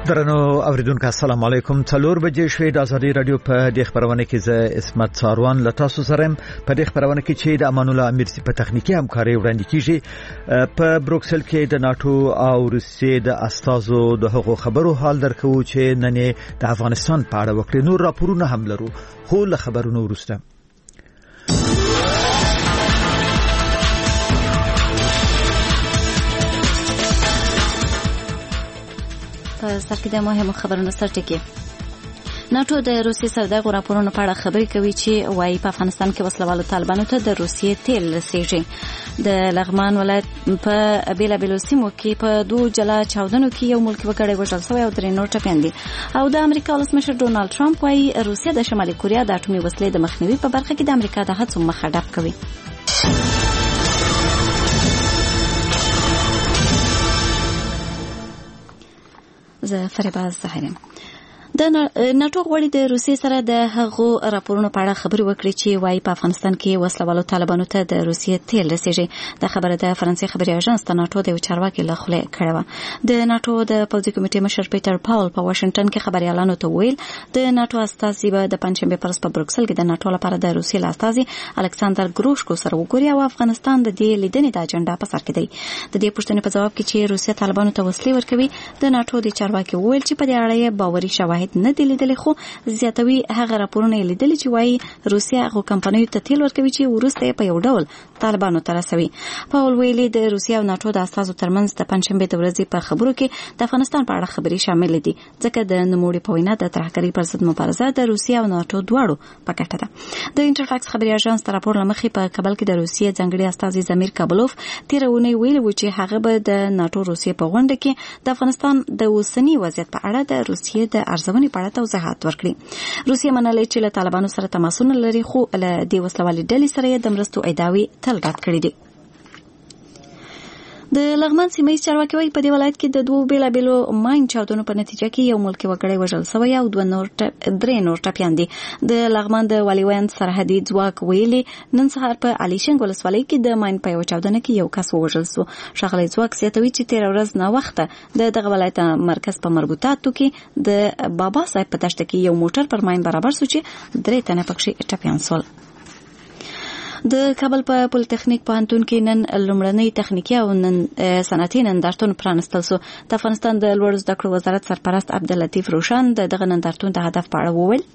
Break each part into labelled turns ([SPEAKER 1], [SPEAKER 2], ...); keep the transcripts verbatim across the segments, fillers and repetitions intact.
[SPEAKER 1] درنو اوریدونکو السلام علیکم. څلور بجې شوې د ازادي رادیو په د خبرونه کې زه اسمت ساروان له تاسو سره په د خبرونه کې چې د امان الله امیر په تخنیکی همکاري وړاندې کیږي. په بروکسل کې د ناتو او روسیې د استازو د حقوق خبرو حال درکو چې نن د افغانستان په اړه وکړي. نور راپورونه هم لرو خو له خبرونو وروسته
[SPEAKER 2] په سر کې د مهمو خبرونو سرټکی. ناتو د روسیې سره د راپورونو په اړه خبرې کوي چې وايي په افغانستان کې وسلوالو طالبانو ته د روسیې تیل رسیږي. د لغمان ولایت په بیلابیلو سیمو کې په دوه جلا چاودنو کې یو ملکی وګړی وژل شوی او درې نور ټپیان دي. او د امریکا ولسمشر ډونالد ټرمپ وايي روسیه د شمالي کوریا د اټومي وسلې د مخنیوي په برخه کې د امریکا د هڅو مخه ډب کوي. زه فریبا زهرم. د ناتو غوړي د روسیې سره د هغو راپورونو په اړه خبرې وکړي چې وايي په افغانستان کې وسلوالو طالبانو ته د روسیې تیل رسیږي. د خبره د فرانسې خبري اژانس د ناتو د چارواکي له خولې کړه و. د ناتو د پوځي کمیټې مشر پیټر پاول په واشنگټن کې خبريالانو ته ویل د ناتو استازي به د پنځشنبه پر ورځ په بروکسل کې د ناتو لپاره د روسیې استازي الکساندر ګروشکو سره وګوري او افغانستان د دې لیدنې د اجنډا په سر کې دی. د دې پوښتنې په جواب کې چې روسیه طالبانو ته وسلې ورکوي د ناتو د چارواکي ویل چې په دې اړه باوري شواهد نه دي لیدلې، خو زیاتوي هغه راپورونه لیدلې چې وايي روسیه هغه کمپنیو ته تیل ورکوي چې ورسته په یو ډول طالبانو ته رسوي. پاول ویلي د روسیه او ناتو د استازو ترمنځ د پنځشنبه د ورځې په خبرو کې د افغانستان په اړه خبري شامل دي، ځکه د نوموړي په وینا د ترهګرۍ پر ضد مبارزه د روسیه او ناتو دواړو په ګټه ده. د انټرفاکس خبري اژانس تر راپور لمخې په کابل کې د روسیې ځانګړي استازي زمیر کابلوف تیرونه ویلي و چې هغه به د ناتو روسیې په غونډه کې د افغانستان د اوسنی وضعیت په اړه د روسیې د ارزونې په اړه توضیحات ورکړي. روسیه منلې چې له طالبانو سره تماسونه لري، خو له دې وسلوالې ډلې سره د مرستو ادعاوې تل رد کړې دي. د لغمان سیمه چارواکي وايي په دې ولایت کې د دوه بیلابیلو ماین چاودنو په نتیجه کې یو ملکی وګړی وژل شوی او دوه نور درې نور ټپیان دي. د لغمان د والیوان سرحدي ځواک ویلي نن سهار په علي شنګ ولسوالۍ کې د ماین په یو چاودنه کې یو کس وژل شو. ښاغلی ځواک زیاتوي چې تیر ورځ نه وخته د دغه ولایت مرکز په مربوطاتو کې د بابا صاحب په دشت کې یو موټر پر ماین برابر شو چې درې تنه پکې ټپیان شول. د کابل په پولیټیکنیک پوهنتون کې نن لومړنی تخنیکی او نن صنعتي نندارتون پرانستل شو. د افغانستان د لوړو زده کړو وزارت سرپرست عبداللطیف روشن د دغه نندارتون د هدف په اړه وویل: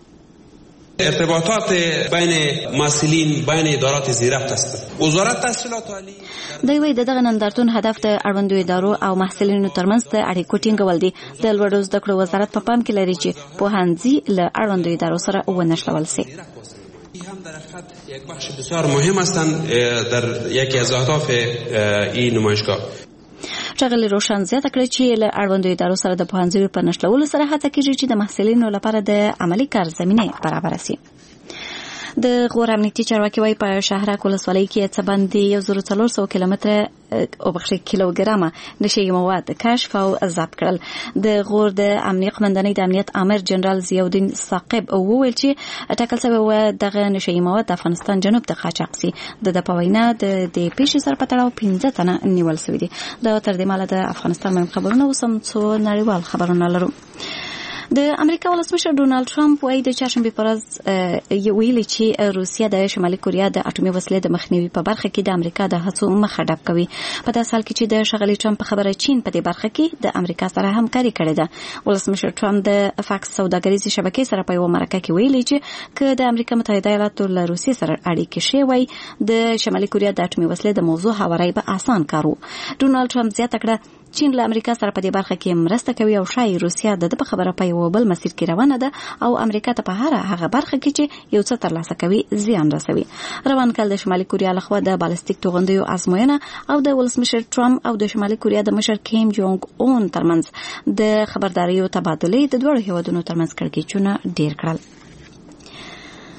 [SPEAKER 3] ارتباطات بین مسئولین بین ادارات زیربط است. وزارت تحصیلات عالی
[SPEAKER 2] د وی دغه نندارتون هدف د اړوندو ادارو او محصلینو ترمنځ د اړیکو ټینګول دي. د لوړو زده کړو وزارت په پام کې لري چې پوهنځي له اړوندو ادارو سره ونښلول شي.
[SPEAKER 3] هم در حقیقت یک بخش بسیار مهم هستند در یکی از اهداف این نمایشگاه.
[SPEAKER 2] ښاغلی روشن زیاته کړه چې له اړوندو ادارو سره د پوهنځیو په نښلولو سره هڅه کیږي چې د محصلینو لپاره د عملي کار زمینه برابر شي. د غور امنیتي چارواکي وايي په شهرک ولسوالۍ کې څه باندې یو زر څلور سوه کیلومتره او بخښي کیلوګرامه نشي مواد کشف او ضبط کړل. د غور د امنیت قومندانۍ د امنیت امر جنرال ضیاءالدین ثاقب وویل چې ټاکل شوی و دغه نشي مواد د افغانستان جنوب ته قاچاق سي. د د پوینا د دې پیښې سره په تړاو پنځه تنه نیول شوی دي. دا تر دې ماله د افغانستان مهم خبرونه وسم څو نړیوال خبرونه لرو. د امریکا ولسمشر ډونالد ټرمپ وايي د چهارشنبه پر ورځ ویلي چې روسیه د شمالي کوریا د اټومي وسلې د مخنیوي په برخه کې د امریکا د هڅو مخه ډب کوي. په داسې حال کې چې د ښاغلي ټرمپ په خبره چین په دې برخه کې د امریکا سره همکاري کړې ده. ولسمشر ټرمپ د فاکس سوداګریزي شبکې سره په یو مرکه کې ویلي چې که د امریکا متحده ایالاتو له روسیې سره اړیکې شي وای د شمالي کوریا د اټومي وسلې د موضوع هواري به آسان کارو. ډونالد ټرمپ زیاته کړه چین له امریکا سره په دې برخه کې مرسته کوي او شای روسیه د په خبره په یو بل مسیر کې روانه ده او امریکا ته په هر هغه برخه کې چې یو څه ترلاسه کوي زیان رسوي. روان کال د شمالي کوریا لخوا د بالستیک توغندیو ازموینه او د ولسمشر ټرمپ او د شمالي کوریا د مشر کیم جونګ اون ترمنځ د خبرداريو تبادله د دوه هیوادونو ترمنځ کړکېچونه ډیر کړل.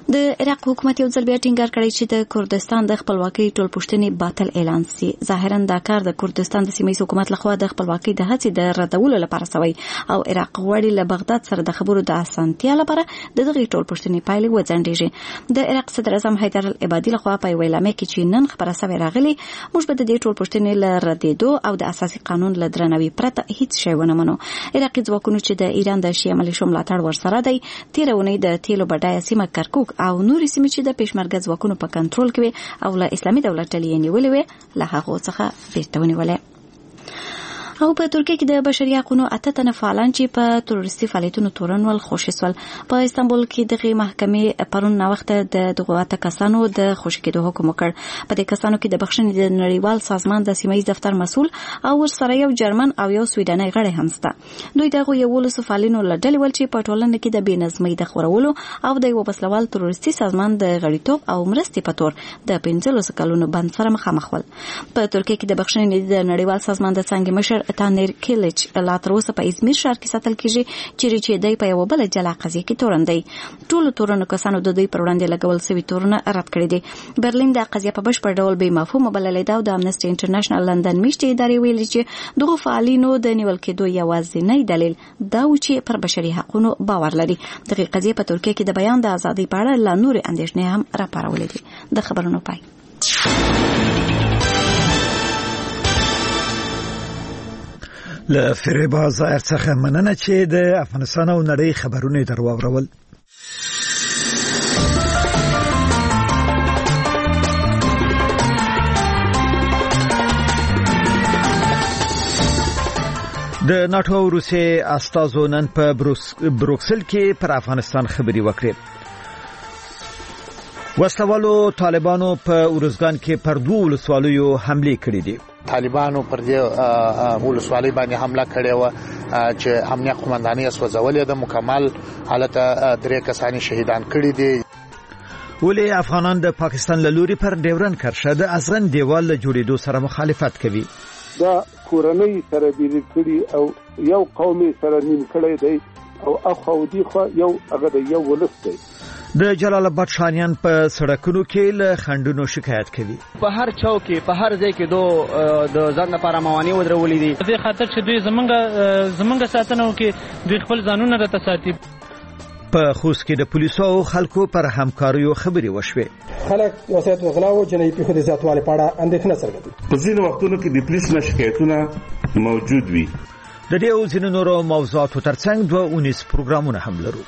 [SPEAKER 2] د عراق حکومت یو ځل بیا ټینګار کړی چې د کردستان د خپلواکۍ ټولپوښتنې باطل اعلان سي. ظاهرا دا کار د کردستان د سیمې حکومت لخوا د خپلواکۍ د هڅې د ردولو لپاره شوی او عراق غواړي له بغداد سره د خبرو د اسانتیا لپاره د دغه ټولپوښتنې پایلې وځنډیږي. د عراق صدر اعظم حیدر العبادي لخوا په ویلامه کې چې نن خبره سوي راغلي موږ به د دې ټولپوښتنې له ردېدو او د اساسي قانون له درناوي پرته هیڅ شی ونه منو. عراقي ځواکونو چې د ایران د شیعه ملیشو ملاتړ ورسره دی تیر اونۍ د تیلو بډایه سیمه کرکوک او نورې سیمې چې د پېشمرګه ځواکونو په کنټرول کې وي او له اسلامي دولت ډلې یې نیولې وي له هغو څخه بیرته ونیولې. او په ترکیه کې د بشري حقوقو اته تنه فعالان چې په تروریستي فعالیتونو تورن ول خوشي سول. په استانبول کې دغه محکمې پرون نا وخت د دغه اته کسانو د خوشي کېدو حکم وکړ. په دې کسانو کې د بخښنې د نړیوال سازمان د سیمایي دفتر مسؤل او ورسره یو جرمن او یو سویډنۍ غړی هم شته. دوی دغه یو ولس فعالینو لړل ول چې په ټولنه کې د بېنظمۍ د خورولو او د یو بسلوال تروریستي سازمان د غړیتوب او مرستې په تور د پنځلس کلونو بند سره مخامخ ول. په ترکیه کې د بخښنې د نړیوال سازمان د څنګه مشر تانیر کلیچ لا تر اوسه په ازمیر ښار کې ساتل کیږي چې چې دای په یو بل جلا قضیه کې تورن دی. ټول تورن کسانو د دوی پر وړاندې لګول سوي تورن رد کړی دي. برلین د قضیه په بشپړ ډول بې مفهومه بللې ده او د امنسټي انټرنیشنل لندن میشتې ادارې ویلي چې دغه فعالینو د نیول کېدو یوازینی دلیل دا و چې پر بشري حقوقو باور لري. دغه قضیه په ترکیه کې د بیان د ازادۍ په اړه لا نور اندېښنې هم راپارولې دي. د خبرونو پای.
[SPEAKER 1] له فریبا ظاهر څخه مننه چې د افغانستان او نړۍ خبرونه درواورول. د ناتو او روسیې استازو نن په بروکسل کې پر افغانستان خبري وکړې. وسلوالو طالبانو په اورزګان کې پر دوه ولسوالیو حمله کړې دي.
[SPEAKER 4] طالبانو پر دې ولسوالۍ باندې حمله کړې و چې امنیت قومنداني اسوځولې د مکمل حالت درې کسانی شهیدان کړي دي.
[SPEAKER 1] ولې افغانان د پاکستان له لوري پر ډیورن کرښه د ازغن دیوال له جوړېدو سره مخالفت کوي؟
[SPEAKER 5] دا کورنۍ سره بیل کړي او یو قومي سره نیم کړي دی او اخو دی خو یو هغه د یو ولس دی.
[SPEAKER 1] د جلال آباد شانیان په سړکونو کې له خندونو شکایت کوي.
[SPEAKER 6] په هر چوک کې په هر ځای کې دو د ځان لپاره موانع ودرولې دي.
[SPEAKER 7] د خاطر چې دوی زمونږ زمونږ ساتنه کوي دوی خپل ځانونه راته ساتي.
[SPEAKER 1] په خوست کې د پولیسو او خلکو پر همکاریو خبرې وشوې.
[SPEAKER 8] خلک وسایت وغلا او جنایي پیښو د زیاتوالي په اړه اندېښنه څرګندوي.
[SPEAKER 9] په ځینو وختونو کې د پولیس نه شکایتونه موجود وي.
[SPEAKER 1] د دې او ځینو نورو موضوعاتو ترڅنګ دوه اونیز پروګرامونه هم لرو.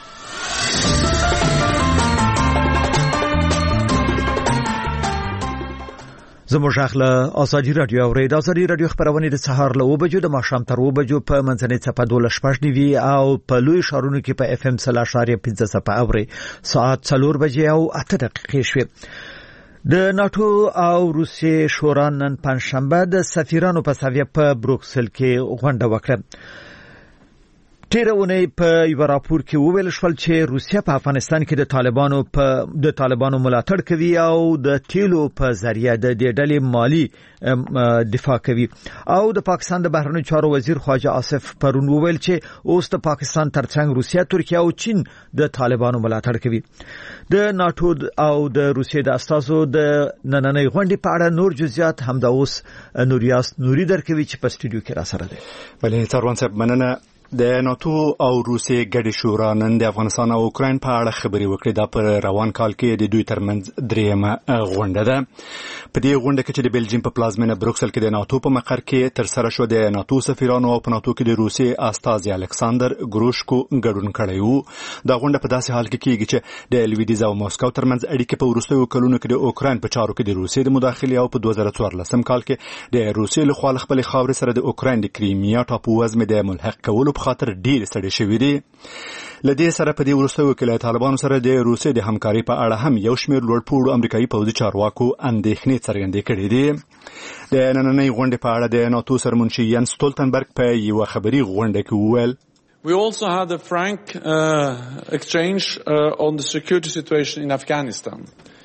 [SPEAKER 1] زموږ اخله ازادي رادیو او ریډ ازادي رادیو خبرونه د سهار له وبجو د ماښام تر وبجو په منځنۍ صفه دولس شپږ نیوي او په لوی شهرونو کې په اف ام سلا شاري پنځه صفه اوري ساعت څلور بجې او اته دقیقې شوې. د ناتو او روسیې شورا نن پنځشنبه د سفیرانو په سویه په بروکسل کې غونډه وکړه. تیرونه په یو راپور کې وویل شول چې روسیا په افغانستان کې د طالبانو په د طالبانو ملاتړ کوي او د تیلو په ذریعہ د دې ډلې مالی دفاع کوي. او د پاکستان د بهرنیو چارو وزیر خواجه آصف پرون وویل چې اوس د پاکستان ترڅنګ روسیا، ترکیه او چین د طالبانو ملاتړ کوي. د ناتو او د روسیې د استازو د نننۍ غونډې په اړه نور جزئیات هم د اوس نوریاس نوري درکوي چې په استودیو کې را سره دی.
[SPEAKER 10] بلې تروان صاحب مننه. د ناتو او روسیې ګډې شورا نن د افغانستان او اوکراین په اړه خبرې وکړې. دا پر روان کال کې د دوی ترمنځ دریمه غونډه ده. په دې غونډه کې چې د بلجیم په پلازمینه بروکسل کې د ناتو په مقر کې تر سره شو، د ناتو سفیرانو او په ناتو کې د روسیې استازي الکساندر ګروشکو ګډون کړی وو. دا غونډه په داسې حال کې کېږي چې د لویدیز او ماسکو ترمنځ اړیکې په وروستیو کلونو کې د اوکراین په چارو کې د روسیې د مداخلې او په دوه زره څوارلسم کال کې د روسیې له خوا خپل خاورې سره د اوکراین د کریمیا ټاپو وزمې د ملحق کولو په خاطر ډیر ستړي شوي دي. لدې سره په دې وروستیو کې له طالبانو سره د روسیې د همکاري په اړه هم یو شمېر لوړپوړو امریکایي پوځي چارواکو اندېښنې څرګندې کړې دي. د نننۍ غونډې په اړه د ناتو سرمنشي ینس ستولتنبرګ په یوه خبري غونډه کې وویل:
[SPEAKER 11] We also had a frank uh, exchange uh, on the security situation in Afghanistan.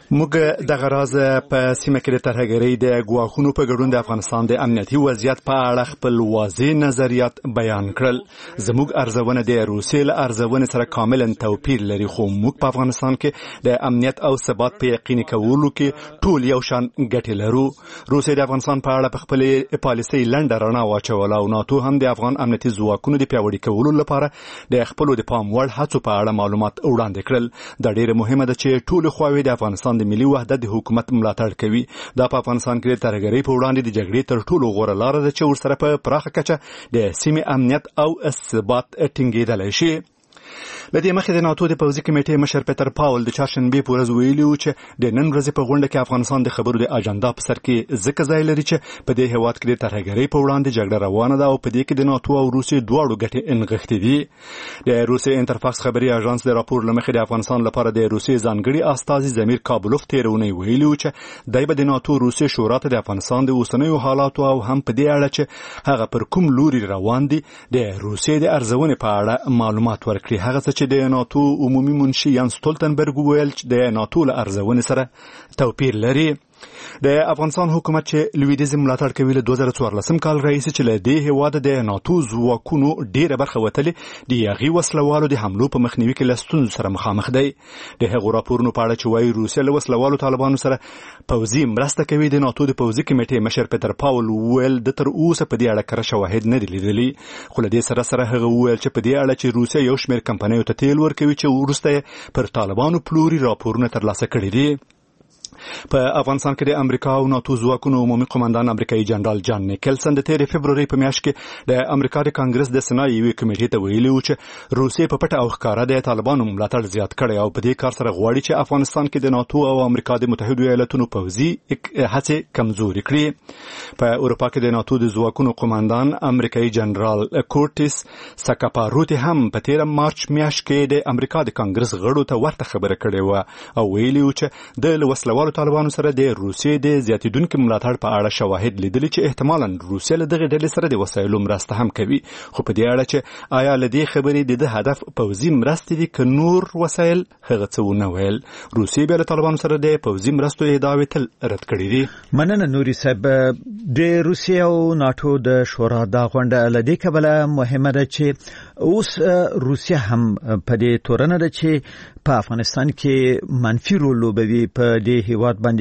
[SPEAKER 10] موږ د غراز په سیمه کې د ترهګرۍ د ګواښونو په ګډون د افغانستان د امنیتي وضعیت په اړه خپل واضح نظریات بیان کړل. زموږ ارزونه د روسیې له ارزونې سره کاملا توپیر لري، خو موږ په افغانستان کې د امنیت او ثبات په یقیني کولو کې ټول یو شان ګټې لرو. روسیې د افغانستان په اړه په خپل پالیسۍ لنډه رڼا واچوله او ناتو هم د افغان امنیتي ځواکونو د پیاوړي کولو لپاره د خپلو د پام وړ هڅو په اړه معلومات وړاندې کړل. دا ډیره مهمه ده چې ټول خواوې د افغانستان د ملي وحدت د حکومت ملاتړ کوي. دا په افغانستان کې د ترهګرۍ په وړاندې د جګړې تر ټولو غوره لاره ده چې ورسره په پراخه کچه د سیمې امنیت او ثبات ټینګېدلی شي. لدې مخې د ناتو د پوځي کمیټې مشر پیټر پاول د چهارشنبې په ورځ ویلي و چې د نن ورځې په غونډه کې افغانستان د خبرو د اجنډا په سر کې ځکه ځای لري چې په دې هېواد کې د ترهګرۍ په وړاندې جګړه روانه ده او په دې کې د ناتو او روسیې دواړو ګټې انغښتې دي. د روسیې انترفاکس خبري اژانس د راپور له مخې د افغانستان لپاره د روسیې ځانګړي استازي زمیر کابلوف تېره اونۍ ویلي و چې دی به د ناتو روسیې شورا ته د افغانستان د اوسنیو حالاتو او هم په دې اړه چې هغه پر کوم لوري روان دي د روسیې د ارزونې په اړه معلومات ورکړي. هغه څه چې د ناتو عمومي منشي یان ستولتنبرګ وویل چې د ناتو له ارزونې سره توپیر لري. د افغانستان حکومت چې لویدیځ ملاتړ کوي له دوه زره څوارلسم کال راهیسې چې له دې هېواده د ناتو ځواکونو ډېره برخه وتلې د هغې وسلوالو د حملو په مخنیوي کې له ستونزو سره مخامخ دی. د هغو راپورونو په اړه چې وایي روسیه له وسلوالو طالبانو سره پوځي مرسته کوي، د ناتو د پوځي کمیټې مشر پیټر پاول وویل د تر اوسه په دې اړه کره شواهد نه دي لیدلي. خو له دې سره سره هغه وویل چې په دې اړه چې روسیه یو شمېر کمپنیو ته تیل ورکوي چې وروسته یې پر طالبانو پلوري راپورونه ترلاسه کړي دي. په افغانستان کې د امریکا او ناتو ځواکونو عمومي قومندان امریکایي جنرال جان نیکلسن د تېرې فبرورۍ په میاشت کې د امریکا د کانګرس د سنا یوې کمیټې ته ویلي و چې روسیې په پټه او ښکاره د طالبانو ملاتړ زیات کړی او په دې کار سره غواړي چې افغانستان کې د ناتو او امریکا د متحدو ایالاتونو پوځي هڅې کمزوري کړي. په اروپا کې د ناتو د ځواکونو قومندان امریکایي جنرال کورټیس ساکاپاروتي هم په تېره مارچ میاشت کې د امریکا د کانګرس غړو ته ورته خبره کړې وه او ویلي و چې د وسلوالو طالبانو سره د روسیې د زیاتیدونکو ملاتړ په اړه شواهد لیدلي چې احتمالاً روسیه له دغه ډلې سره د وسایلو مرسته هم کوي. خو په دې اړه چې آیا له دې خبرې د ده هدف پوځي مرستې دي که نور وسایل، هغه څه ونه ویل. روسیې بیا له طالبانو سره د پوځي مرستو ادعاوې تل رد کړي دي.
[SPEAKER 1] مننه نوري صاحب. د روسیې او ناتو د شورا دا غونډه له دې کبله مهمه ده چې اوس روسیه هم په دې تورنه ده چې په افغانستان کې منفي رول لوبوي. په دې هیواد باندې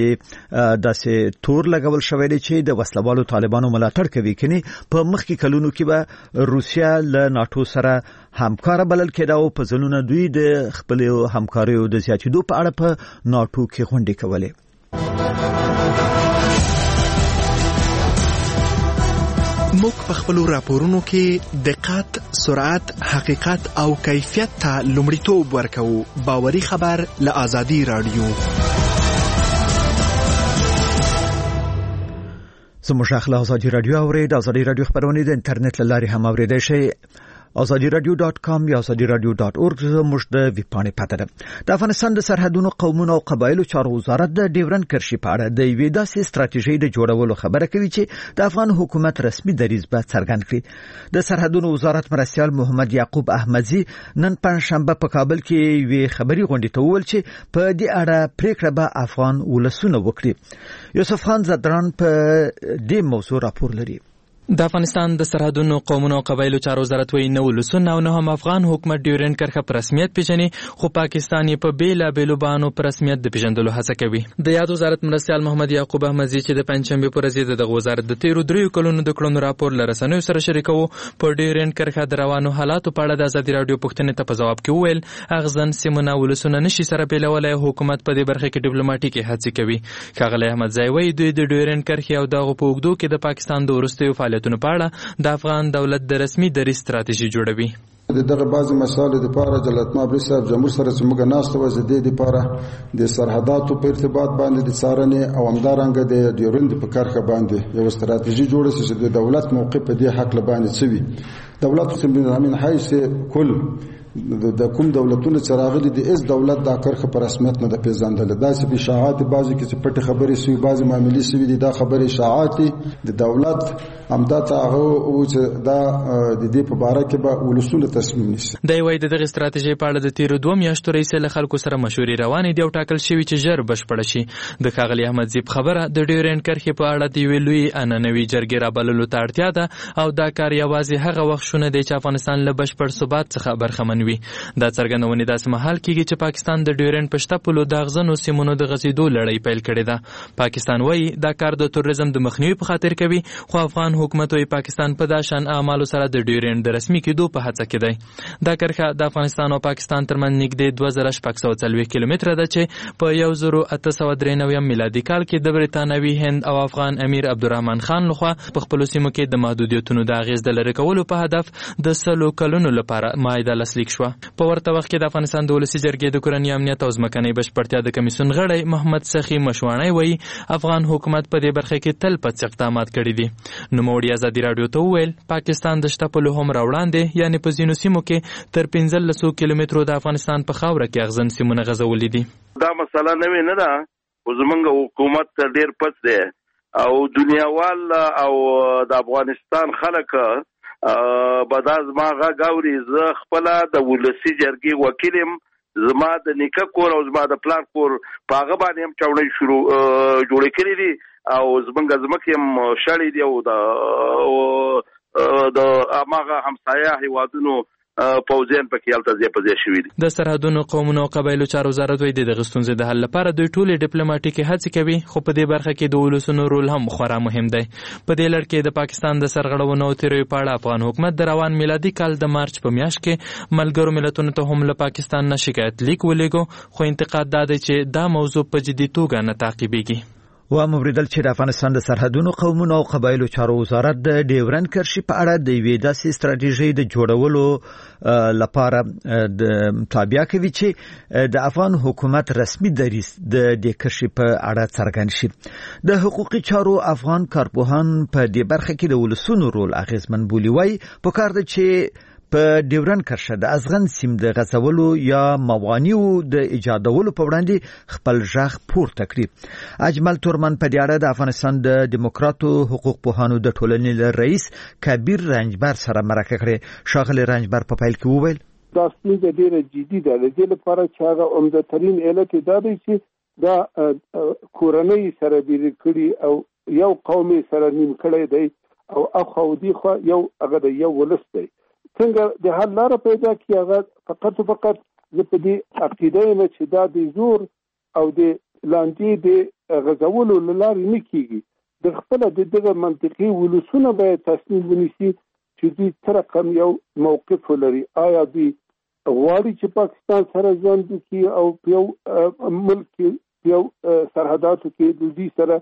[SPEAKER 1] داسې تور لګول شوی دی چې د وسلوالو طالبانو ملاتړ کوي. کني په مخکې کلونو کې به روسیه له ناتو سره همکار بلل کېده او په ځلونه دوی د خپل همکاریو د زیاتېدو په اړه په ناتو کې غونډې کولې.
[SPEAKER 11] موږ په خپل راپورونو کې دقت، سرعت، حقیقت او کیفیت ته لومړیتوب ورکوو. باوري خبر له آزادي رادیو.
[SPEAKER 1] زموږ اخلاق آزادي رادیو اورید. آزادي رادیو خبرونه د انټرنیټ له لارې هم اوریدای شئ. آزادی رادیو ډاټ کام یا آزادی رادیو ډاټ اورګ زموږ د ویب پاڼې پته ده. د افغانستان د سرحدونو، قومونو او قبایلو چارو وزارت د ډیورنډ کرښې په اړه د یوې داسې ستراتیژۍ د جوړولو خبره کوي چې د افغان حکومت رسمي دریځ به څرګند کړي. د سرحدونو وزارت مرستیال محمد یعقوب احمدزي نن پنځشنبه په کابل کې یوې خبري غونډې ته وویل چې په دې اړه پریکړه به افغان ولسونه وکړي. یوسف خان زدران په دې موضوع راپور لري.
[SPEAKER 12] د افغانستان د سرحدونو، قومونو او قبایلو چارو وزارت وایي نه ولسونه او نه هم افغان حکومت ډیورنډ کرښه په رسمیت پیژني، خو پاکستان یې په بیلابیلو بهانو په رسمیت د پیژندلو هڅه کوي. د یاد وزارت مرستیال محمد یعقوب احمدزي چې د پنځشنبې په ورځ دغه وزارت د تیرو دریو کلونو د کړنو راپور له رسنیو سره شریکو، په ډیورنډ کرښه د روانو حالاتو په اړه د ازادي رادیو پوښتنې ته په ځواب کې وویل اغزن سیمونه ولسونه نشي سره بیلولی، حکومت په دې برخه کې ډیپلوماټیکي هڅې کوي. ښاغلی احمدزي وایي دوی د ډیورنډ کرښې او دغه په اوږدو کې د پاکستان د وروستیو فعالیتونو په اړه د افغان دولت د رسمي دریځ ستراتیژي جوړوي.
[SPEAKER 13] د دغه بعضی مسایلو لپاره جلالت مابري صاحب جمهور سره زموږ ناسته و زده لپاره د سرحداتو په ارتباط باندې د څارنې او همدارنګه د ډیورنډ په کرښه باندې یو ستراتیژي جوړه چې د دولت موقف په دې حق لباندې څوي. دولت سمبل من حیث کل د کوم دولتونو چې راغلي دي اس دولت دا کرخه په رسمیت نه د پیژندل داسې په اشاعات بعضی کې چې پټ خبرې سوي بعضی معاملې سوي دي دا خبرې اشاعات د دولت همدات هغه او چې دا د دې په اړه کې به ولسونه تصمیم نیسي.
[SPEAKER 12] د وای دغه ستراتیژي په اړه د تیر دوه میاشتو رئیس له خلکو سره مشورې روانې دي او ټاکل شوی چې ژر بشپړ شي. د ښاغلي احمد زیب خبره د ډیورنډ کرښې په اړه د ویلوي اننوي جرګې رابللو ته اړتیا ده او دا کار یوازې هغه وخت شونه دی چې افغانستان له بشپړ ثبات څخه برخمن وي. دا څرګندونه داسې مهال کېږي چې پاکستان د ډیورنډ په شته پولو د اغزنو سیمونو د غځېدو لړۍ پیل کړې ده. پاکستان وایي دا کار د تروریزم د مخنیوي په خاطر کوي خو افغان حکومت وایي پاکستان په دا شان اعمالو سره د ډیورنډ د رسمي کېدو په هڅه کې دی. دا کرښه د افغانستان او پاکستان ترمنځ نږدې دوه زره شپږ سوه څلوېښت کیلومتره ده چې په یو زر اته سوه درې نوي میلادي کال کې د برتانوي هند او افغان امیر عبدالرحمن خان لخوا په خپلو سیمو کې د محدودیتونو د اغېز د لرې کولو په هدف د سلو کلونو لپاره معاهده لاسلیک شوه. په ورته وخت کې د افغانستان د ولسي جرګې د کورني امنیت او ځمکنۍ بشپړتیا د کمیسیون غړی محمد سخي مشواڼی وایي افغان حکومت په دې برخه کې تل پڅ اقدامات کړي دي. نوموړي ازادي راډیو ته وویل پاکستان د شته پولو هم راوړاندې یعنې په ځینو سیمو کې تر پنځلسو کیلومترو د افغانستان په خاوره کې اغزن سیمونه غځولي دي.
[SPEAKER 9] دا مسله نوې نه ده خو زموږ حکومت ډېر پڅ دی او دنیاوال او د افغانستان خلک بداز ما غاوري زه خپل د ولسی جرګې وکیلم زما د نیکه کور او زما د پلان کور په هغه باندې هم چاونې شروع جوړې کړې دي او زمونږ ځمکې هم شړې دي او د د هغه همسایه هیوادونو پوځیان پکې هلته ځای په ځای شوي دي.
[SPEAKER 12] د سرحدونو قومونو او قبایلو چارو وزارت وایي د دغه ستونزې د حل لپاره دوی ټولې ډیپلوماټیکې هڅې کوي خو په دې برخه کې د ولسونو رول هم خورا مهم دی. په دې لړ کې د پاکستان د سرغړونو او تیریو په اړه افغان حکومت د روان میلادي کال د مارچ په میاشت کې ملګرو ملتونو ته هم له پاکستان نه شکایت لیک ولېږو خو انتقاد دا دی چې دا موضوع په جدي توګه نه تعقیبېږي.
[SPEAKER 1] و مبردل چې د افغانستان د سرحدونو قومونو او قبایلو چارو وزارت د ډیورنډ کرښې په اړه د یوې داسې ستراتیژۍ د جوړولو لپاره د تابع کوي چې د افغان حکومت رسمي دریځ د دې کرښې په اړه څرګند شي. د حقوقي چارو افغان کارپوهان په دې برخه کې د ولسونو رول اغیزمن بولي. وایي پکار ده چې په ډیورنډ کرښه د ازغن سیم د غځولو یا موانعو د ایجادولو په وړاندې خپل ژغ پورته کړي. اجمل تورمن په دې اړه د افغانستان د دیموکراتو حقوق پوهانو د ټولنې له رئیس کبیر رنجبر سره مرکه کړې. ښاغلی رنجبر په پیل کې وویل
[SPEAKER 5] دا ستونزه ډېره جدي ده د دې لپاره چې هغه عمدترین علت دا دی چې دا کورنۍ سره بیرې کړي او یو قوم سره نیم کړی دی او اخو دی خو یو هغه د یو ولس دی. څنګه د حل لاره پیدا کړي هغه فقط فقط زه په دې عقیده یم چې دا د زور او د لاندې د غځولو له لارې نه کېږي. د خپله د دغه منطقي ولسونه باید تصمیم ونیسي چې دوی څه رقم یو موقف ولري. آیا دوی غواړي چې پاکستان سره ژوند وکړي او په یو ملک کې په یو سرحداتو کې د دوی سره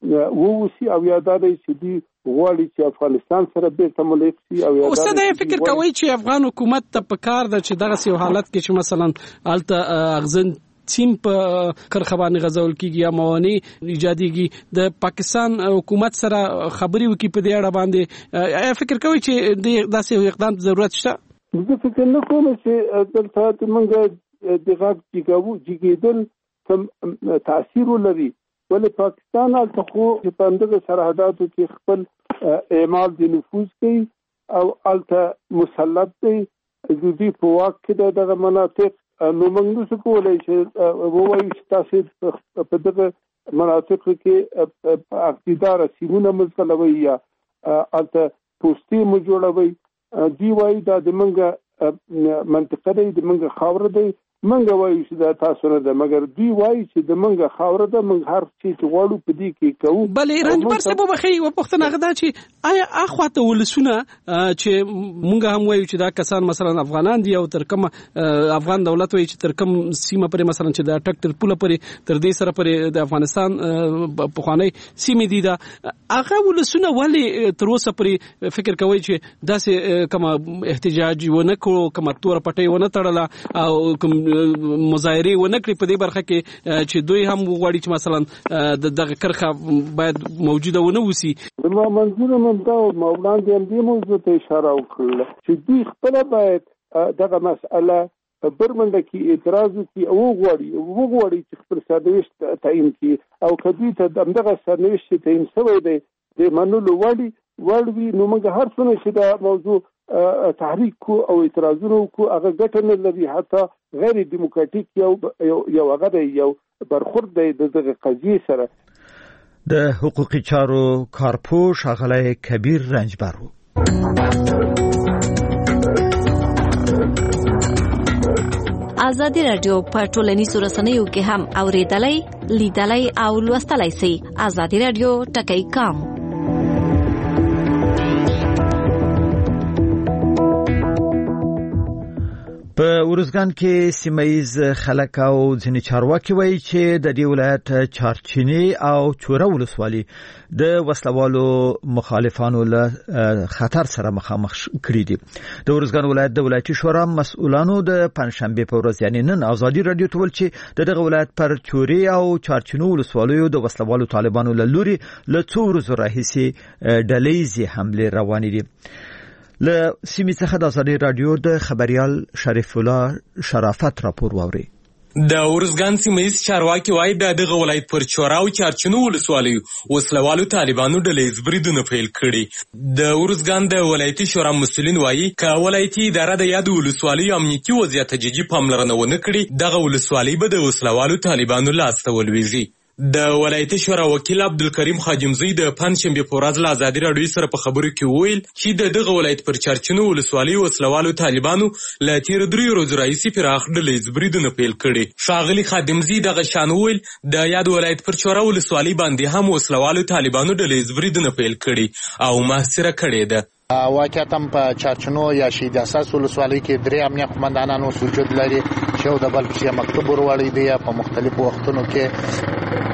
[SPEAKER 5] ووسی او یا دا دی چې دوی غواړي چې افغانستان سره بیرته ملک شي او یا
[SPEAKER 14] اوس دا فکر کوي چې افغان حکومت ته پکار ده چې دغه یو حالت کې چې مثلا الته اغزن سیم په کرخه باندې غځول کیږي یا موانع ایجادېږي د پاکستان حکومت سره خبرې وکړي په دې اړه باندې فکر کوي چې د داسې اقدام ضرورت شته.
[SPEAKER 5] زه فکر نه کوم چې دلته موږ د غږ جګېدل کوم تاثیر ولري ولې پاکستان الته خو په دغه سرحداتو کې خپل اعمال د نفوذ کوي او الته مسلط دی د دې په واک کې دغه مناطق نو موږ نشو کولی چې ووایو چې تاسو په دغه مناطقو کې اقتدار سیمونه مزغلوي یا الته پوستې مو جوړوي. دوی وایي دا د موږ منطقه دی د موږ خاوره دی منګه وایي چې دا تاسو نه ده مګر دوی وایي چې د منګه خاوره ده موږ هر څه چې غواړو په دې کې کوو.
[SPEAKER 14] بلې رنجبر صاحب وبخي و پښتنه غدا چې آیا اخواته ولسونه چې موږ هم وایو چې دا کسان مثلا افغانان دي او تر کوم افغان دولت وایي چې تر کوم سیمه پرې مثلا چې دا ټک تر پوله پرې تر دې سره پرې د افغانستان په خوانی سیمه دي دا هغه ولسونه ولی تر اوسه پرې فکر کوي چې داسې کوم احتجاج ونه کړو کوم تور پټي ونه تړله او کوم مظاهره ونکړي په دې برخه کې چې دوی هم غواړي چې مثلا دغه کرخه باید موجوده ونه وسی.
[SPEAKER 5] نو منظور من دا مولانا دې هم دې موضوع ته اشاره وکړه چې دوی خپل باید دغه مسأله برمنډه کې اعتراض وکړي او وغواړي وغواړي چې خپل سرنوشت تعیین کړي او کدی ته دغه سرنوشت تعیین شوی دی د منلو وړي وړوي نو موږ هر څونه چې دا موضوع تحریک کو او اعتراضونه کو هغه ګټه نه لري حتی غیر دیموکراتیک یو یو هغه یو برخورد دی دغه قضیه سره.
[SPEAKER 1] د حقوقي چارو کارپوش اغلی کبیر رنجبر و.
[SPEAKER 2] ازادي رادیو په ټولنیزو رسنیو کې هم اوریدلای لیدلای او لوستلای شئ. ازادي رادیو ټکی کام.
[SPEAKER 1] په ورزګان کې سیمایز خلک او ځینې چارواکي وایي چې د دې ولایت چارچینی او چوره ولسوالي د وسلوالو مخالفانو له خطر سره مخامخ کړي دي. د ورزګان ولایت د ولایتي شورا مسؤلانو د پنځشنبه په ورځ یعنی نن ازادي رادیو ته ویل چې دغه ولایت پر چوري او چارچینو ولسوالیو د وسلوالو طالبانو له لوري له څو ورځې راهیسې ډلهیزې حمله روانې دي. له سیمې څخه د ازادي رادیو د خبريال شریف الله شرافت راپور واوري.
[SPEAKER 15] د ورزګان سیمې چارواکي وایي د دغه ولایت پر چورا او چارچینو ولسوالیو وسلوالو طالبانو ډلهیز بریدونه پیل کړي. د ورزګان د ولایتي شورا مسؤلین وایي ک ولایتي اداره د یاد ولسوالیو امنیتي وضعیت جدي پاملرنه ونه کړي دغه ولسوالۍ به د وسلوالو طالبانو لاس ته ولويږي. د ولایتي شورا وکیل عبدالکریم خاجمزی د پنځشنبه په ورځ له ازادي رادیو سره په خبرو کې وویل چې د دغه ولایت پر چارچینو ولسوالۍ وسلوالو طالبانو له تیر درې ورځې راهیسې پراخ ډلهیز بریدونه پیل کړي. ښاغلي خاجمزی دغه شان وویل د یاد ولایت پر چوره ولسوالۍ باندې هم وسلوالو طالبانو ډلهیز بریدونه پیل کړي او محاصره کړې ده.
[SPEAKER 4] واقعیت هم په چارچینو یا شهید اساس ولسوالۍ کې درې امنیه قومندانانو سوجود لري چې یو د بل په مکتوب وروړي دي په مختلفو وختونو کې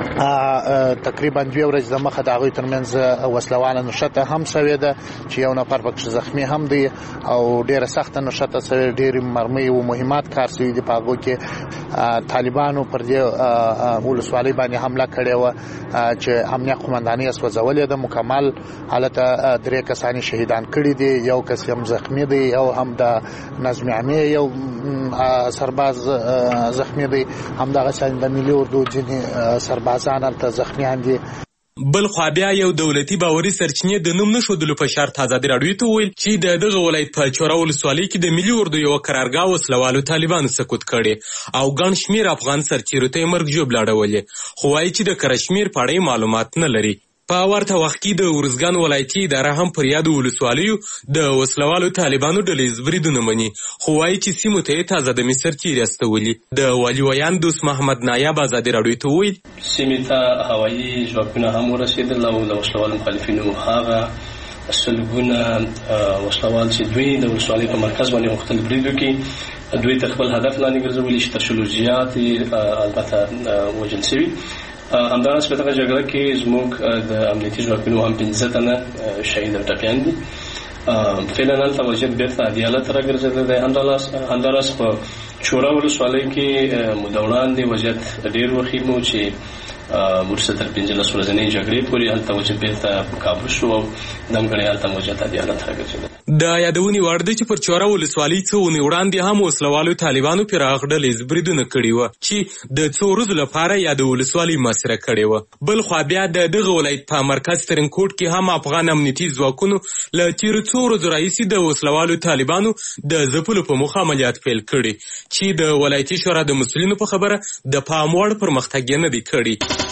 [SPEAKER 4] تقریبا دوه ورځې د مخه د هغوی ترمنځ وسلوانه نښته هم شوې ده چې یو نفر پکې زخمی هم دی او ډیره سخته نښته شوې ډېرې مرمۍ او مهمات کار شوي دي. په هغو کې طالبانو پر دې ولسوالۍ باندې حمله کړې وه چې امنیه قومندانۍ یې سوځولې ده. مکمل هلته درې کسان شهیدان کړي دي، یو کس هم زخمی دی، یو هم د نظم عامه یو سرباز زخمی دی، هم دغه څنګه د ملي اردو ځینې سربازان هلته زخمیان دي.
[SPEAKER 15] بل خو بیا یو دولتي باوري سرچینې د نوم نشودلو په شرط ازادي رادیو ته ویل چې د دغه ولایت په چوره ولسوالۍ کې د ملي اردو یو قرارګاه وسلوالو طالبانو سقوط کړي او ګڼ شمېر افغان سرتیرو ته مرګ ژوبل اړولې، خو وایي چې د کشمیر په اړه معلومات نه لري. په ورته وخت کې د ورزګان ولایتي اداره هم پر یاد ولسوالیو د وسلوالو طالبانو ډلهیز بریدونه مني، خو وایي چې سیمو ته تازه د سرتیري استولي. د والي ویان دوست محمد نایب ازادي رادیو ته ویل
[SPEAKER 16] سیمې ته هوایي ځواکونه هم ورسېدل او د وسلوالو مخالفینو هغه سلګونه وسلوال چې دوی د ولسوالۍ په مرکز باندې مختلف برید وکړي، دوی ته خپل هدف لاندې ګرځولي چې تر شلو زیات البته وژل شوي. همداراز په دغه جګړه کې زموږ د امنیتي ځواکونو هم پنځه تنه شهید او ټپیان دي. فعلا هلته وضعیت بیرته عدالت ته راګرځېدلی دی. همداراز په چوره ولسوالۍ کې موده وړاندې وضعیت ډېر وخیم و چې ورسته تر پنځلس ورځنۍ جګړې پورې هلته وضعیت بیرته په کابو شو او دمګړی هلته وضعیت عدالت ته راګرځېدلی.
[SPEAKER 15] د یادونې وړ ده چې پر چوره ولسوالۍ څو اونۍ وړاندې هم وسلوالو طالبانو پراخ ډلهیز بریدونه کړي وه چې د څو ورځو لپاره یا د ولسوالۍ محاصره کړې وه. بل خوا بیا د دغه ولایت په مرکز ترینکوټ کې هم افغان امنیتي ځواکونو له تېرو څو ورځو راهیسې د وسلوالو طالبانو د ځپلو په موخه عملیات پیل کړي چې د ولایتي شورا د مسؤلینو په خبره د پام وړ پرمختګ یې نه دی کړی.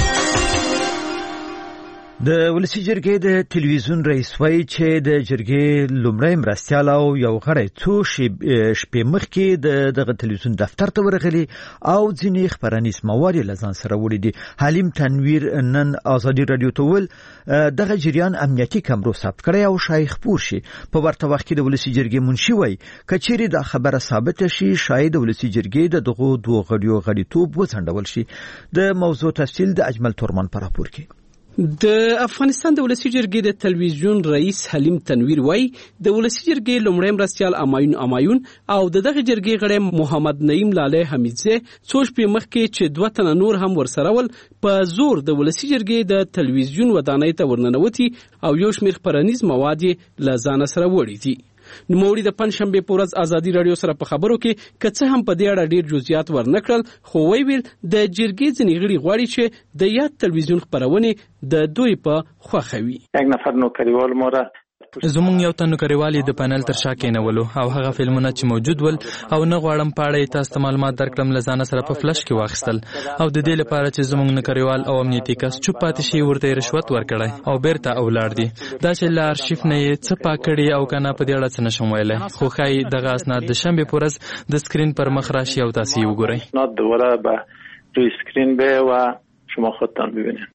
[SPEAKER 1] د ولسی جرګې د ټلویزیون رئیس وایي چې د جرګې لومړی مرستیال او یو غړی څو شپې مخکې د دغه ټلویزیون دفتر ته ورغلي او ځینې خبرنیز مواد له ځان سره وړي دي. حلیم تنویر نن ازادي رادیو ته ویل دغه جریان امنیتي کمرو ثبت کړی او شایع خپور شي. په ورته وخت کې د ولسی جرګې منشي وایي که چیرې دا خبره ثابته شي شاید د ولسی جرګې د دغو دوه غړیو غړیتوب وځنډول شي. د موضوع تفصیل د اجمل تورمان په راپور کې.
[SPEAKER 14] د افغانستان د ولسی جرګې د تلویزیون رئیس حلیم تنویر وایي د ولسی جرګې لومړی مرستیال امایون امایون او د دغه جرګې غړی محمد نعیم لاله حمیدزی څو شپې مخکې چې دوه تنه نور هم ورسره ول په زور د ولسی جرګې د تلویزیون ودانۍ ته ورننوتي او یو شمېر خبرنیز مواد له ځان سره وړي دي. نوموړي د پنځشنبه په ورځ ازادي رادیو سره په خبرو کې کڅه هم په دې اړه ډیر جزئیات ورنکړل، خو ویل د جرګې ځینې غړي غواړي چې د یاد تلویزیون خبرونه د دوی په خوښه وي.
[SPEAKER 17] یک نفر نوکریوال ما را
[SPEAKER 12] زمونږ یو تن نوکریوال د پانل تر شا کېنولو او هغه فلمونه چې موجود ول او نه غواړم پاړې تاسو ته معلومات درکړم لزانه سره په فلش کې واخیستل او د دې لپاره چې زمونږ نوکریوال او امنیتي کس چوپ پاتې شي ورته رشوت ورکړی او بیرته اولاد دي. دا چې ل ارشیف نه یې څه پاکړي او کنه په دې اړه څه نشم ویلای، خو خای دغه اسناد د شنبه پورز د سکرین پر مخ راشي او تاسو یې وګورئ.
[SPEAKER 17] اسناد دوباره به روی سکرین به و شما خودتان ببینید.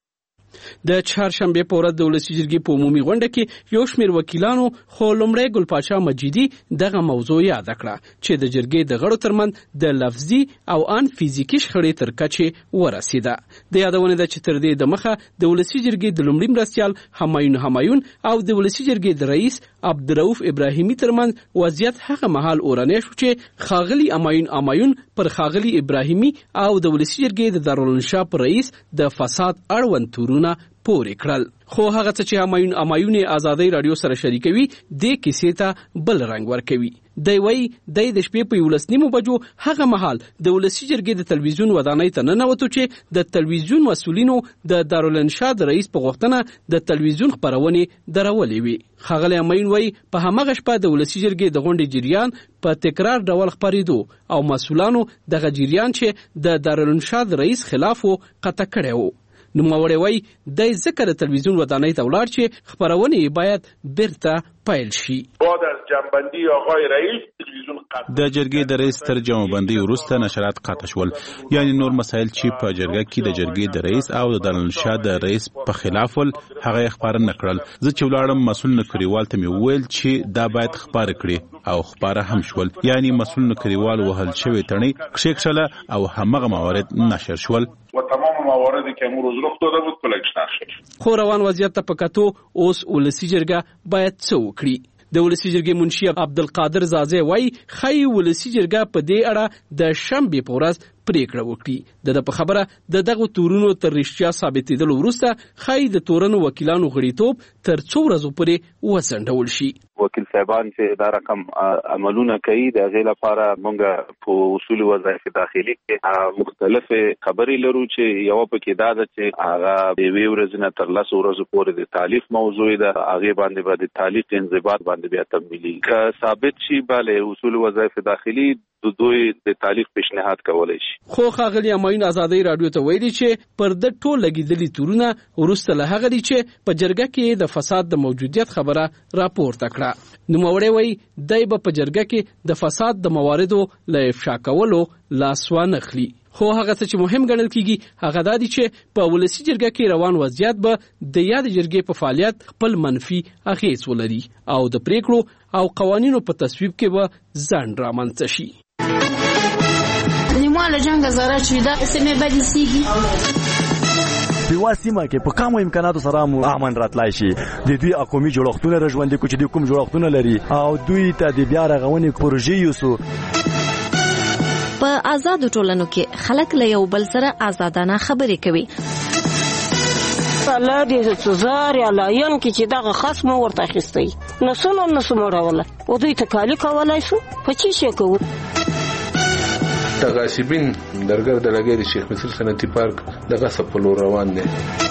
[SPEAKER 14] د چهارشنبه په ورځ د ولسي جرګې په عمومي غونډه کې یو شمېر وکیلانو خو لومړی ګل پاچا مجیدي دغه موضوع یاد کړه چې د جرګې د غړو ترمنځ د لفظي او ان فزیکي شخړې تر کچې ورسیده. د یادونه ده چې تر دې د مخه د ولسي جرګې د لومړي مرستیال همایون همایون او د ولسي جرګې د رئیس عبدالرؤف ابراهیمي ترمنځ وضعیت هغه مهال اورانې شو چې خاغلی همایون همایون پر خاغلی ابراهیمي او د ولسي جرګې د دارالانشا پر رئیس د فساد اړوند تورونه پورې کړل. خو هغه څه چې همایون همایون ازادي رادیو سره شریکوي د کیسې ته بل رنگ ورکوي. دی وی د د شپې په یولس نیمو بجو هغه مهال د ولسي جرګې د تلویزیون ودانۍ ته ننوتو چې د تلویزیون مسولینو د دارالانشا د رئیس په غوښتنه د تلویزیون خبرونه درولې وي. خاغلی همایون وی په همغه شپه د ولسي جرګې د غونډې جریان په تکرار ډول خبرېدو او مسولانو دغه جریان چې د دارالانشا د رئیس خلاف قطع کړی وو. نوموړی وی د ذکر تلویزیون ودانۍ ته ولاړ چې خبرونه باید بیرته پیل شي.
[SPEAKER 18] بعد از جنبندی آقای رئیس تلویزیون قطع د جرګې د رئیس تر جنبندی وروسته نشرات قطع شول، یعنی نور مسایل چې په جرګه کې د جرګې د رئیس او د دارالانشا د رئیس په خلاف ول هغه خبره نکړل. زه چې ولاړم مسؤل نکریوال ته مې وویل چې دا باید خبره کړي او خبره هم شول، یعنی مسؤل نکریوال وهل شوی تڼۍ کښېکښله او همغه موارد نشر شول و تمام مواردی که امروز رخ داده بود کلکشن شد.
[SPEAKER 14] خو روان وضعیت ته په کتو اوس ولسي جرګه باید څه وکړي. د ولسي جرګې منشي عبدالقادر زازی وایي خی ولسي جرګه په دې اړه د شنبې په ورځ پریکړه وکړي. د په خبره د دغه تورونو تر رښتیا ثابتېدل وروسته خی د تورنو وکیلانو غړیتوب تر څو ورځو پورې وځنډول شي.
[SPEAKER 9] وکیل صاحبان چې دا رقم عملونه کوي د غیر لپاره مونږ په اصول وظایف داخلي کې مختلفه خبرې لرو چې یو پکې دا ده چې هغه د وی ورځې نه تر لاسو ورځې پورې د تالیف موضوع ده، هغه باندې باندې تالیف انضباط باندې بیا تمویلي که ثابت شي bale اصول وظایف داخلي د دوی د تالیف پیشنهاد کولای شي.
[SPEAKER 14] خو خاغلی همایون ازادي رادیو ته ویلي چې پر د ټول لګیدلي تورونه ورسته له هغه دي چې په جرګه کې د فساد د موجودیت خبره راپورته کړه. نوموړی وایي دی به په جرګه کې د فساد د مواردو له افشا کولو لاس وانه خلي. خو هغه څه چې مهم ګڼل کیږي هغه دا دي چې په ولسي جرګه کې روان وضعیت به د یاد جرګې په فعالیت خپل منفي اغیز ولري او د پریکړو او قوانینو په تصویب کې به ځنډ رامنځته شي.
[SPEAKER 19] نیمه له جنگ زره چې دا سیمه بدی سیږي
[SPEAKER 20] په واسمه کې په کومو امکاناتو سره مو امن راتلای شي. د دوی اقومي جوړښتونه رژوندې کو چې د کوم جوړښتونه لري او دوی ته د بیا رغونې پروژې یوسو.
[SPEAKER 2] په آزاد ټولنو کې خلک له یو بل سره آزادانه خبرې کوي.
[SPEAKER 19] الله دې سزار یا لاین کې چې دغه خاص مو ورته اخیستی نو سونو نو سموراوله او دوی ته کالی کولای شو په چی شي کوو.
[SPEAKER 21] تغاسبین درګر د لګې د شیخ مصر صنعتي پارک دغه سپلو روان دي.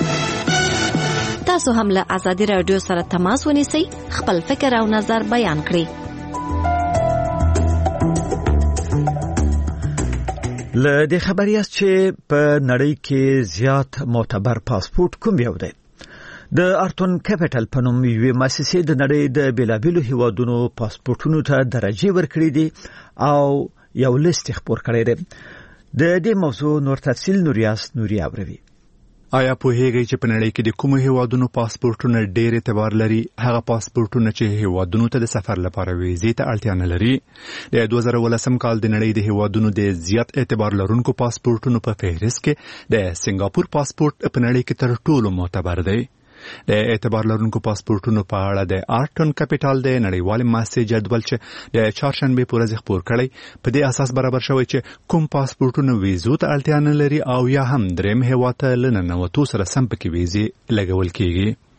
[SPEAKER 2] تاسو هم له ازادي رادیو سره تماس ونیسئ، خپل فکر او نظر بیان کړئ.
[SPEAKER 1] له دې خبرې است چې په نړۍ کې زیات معتبر پاسپورت کوم یو دی. د ارتون کیپټل په نوم یوې مؤسسې د نړۍ د بیلابیلو هیوادونو پاسپورتونو ته درجه ورکړې دي او یو لیست خبر کړی دی. د دې موضوع نور تفصیل نوریاس نوري اوروي.
[SPEAKER 10] آیا په هیګي چې په نړۍ کې د کوم هیوادونو پاسپورتونه ډېر اعتبار لري؟ هغه پاسپورتونه چې هیوادونو ته د سفر لپاره ویزې ته اړتیا نه لري. د دوه زره ولسم کال د نړۍ د هیوادونو د زیات اعتبار لرونکو پاسپورتونو په فهرست کې د سنگاپور پاسپورت په نړۍ کې تر ټولو معتبر دی. د اعتبار لرونکو پاسپورتونو په اړه د آرټون کیپټل د نړیوال مؤسسې جدول چې د چهارشنبه په ورځ خبر کړی په دې اساس برابر شوی چې کوم پاسپورتونه ویزو ته اړتیا نه لري او یا هم دریم هیواد ته لننوتو سره سم پکې ویزې لګول کیږي.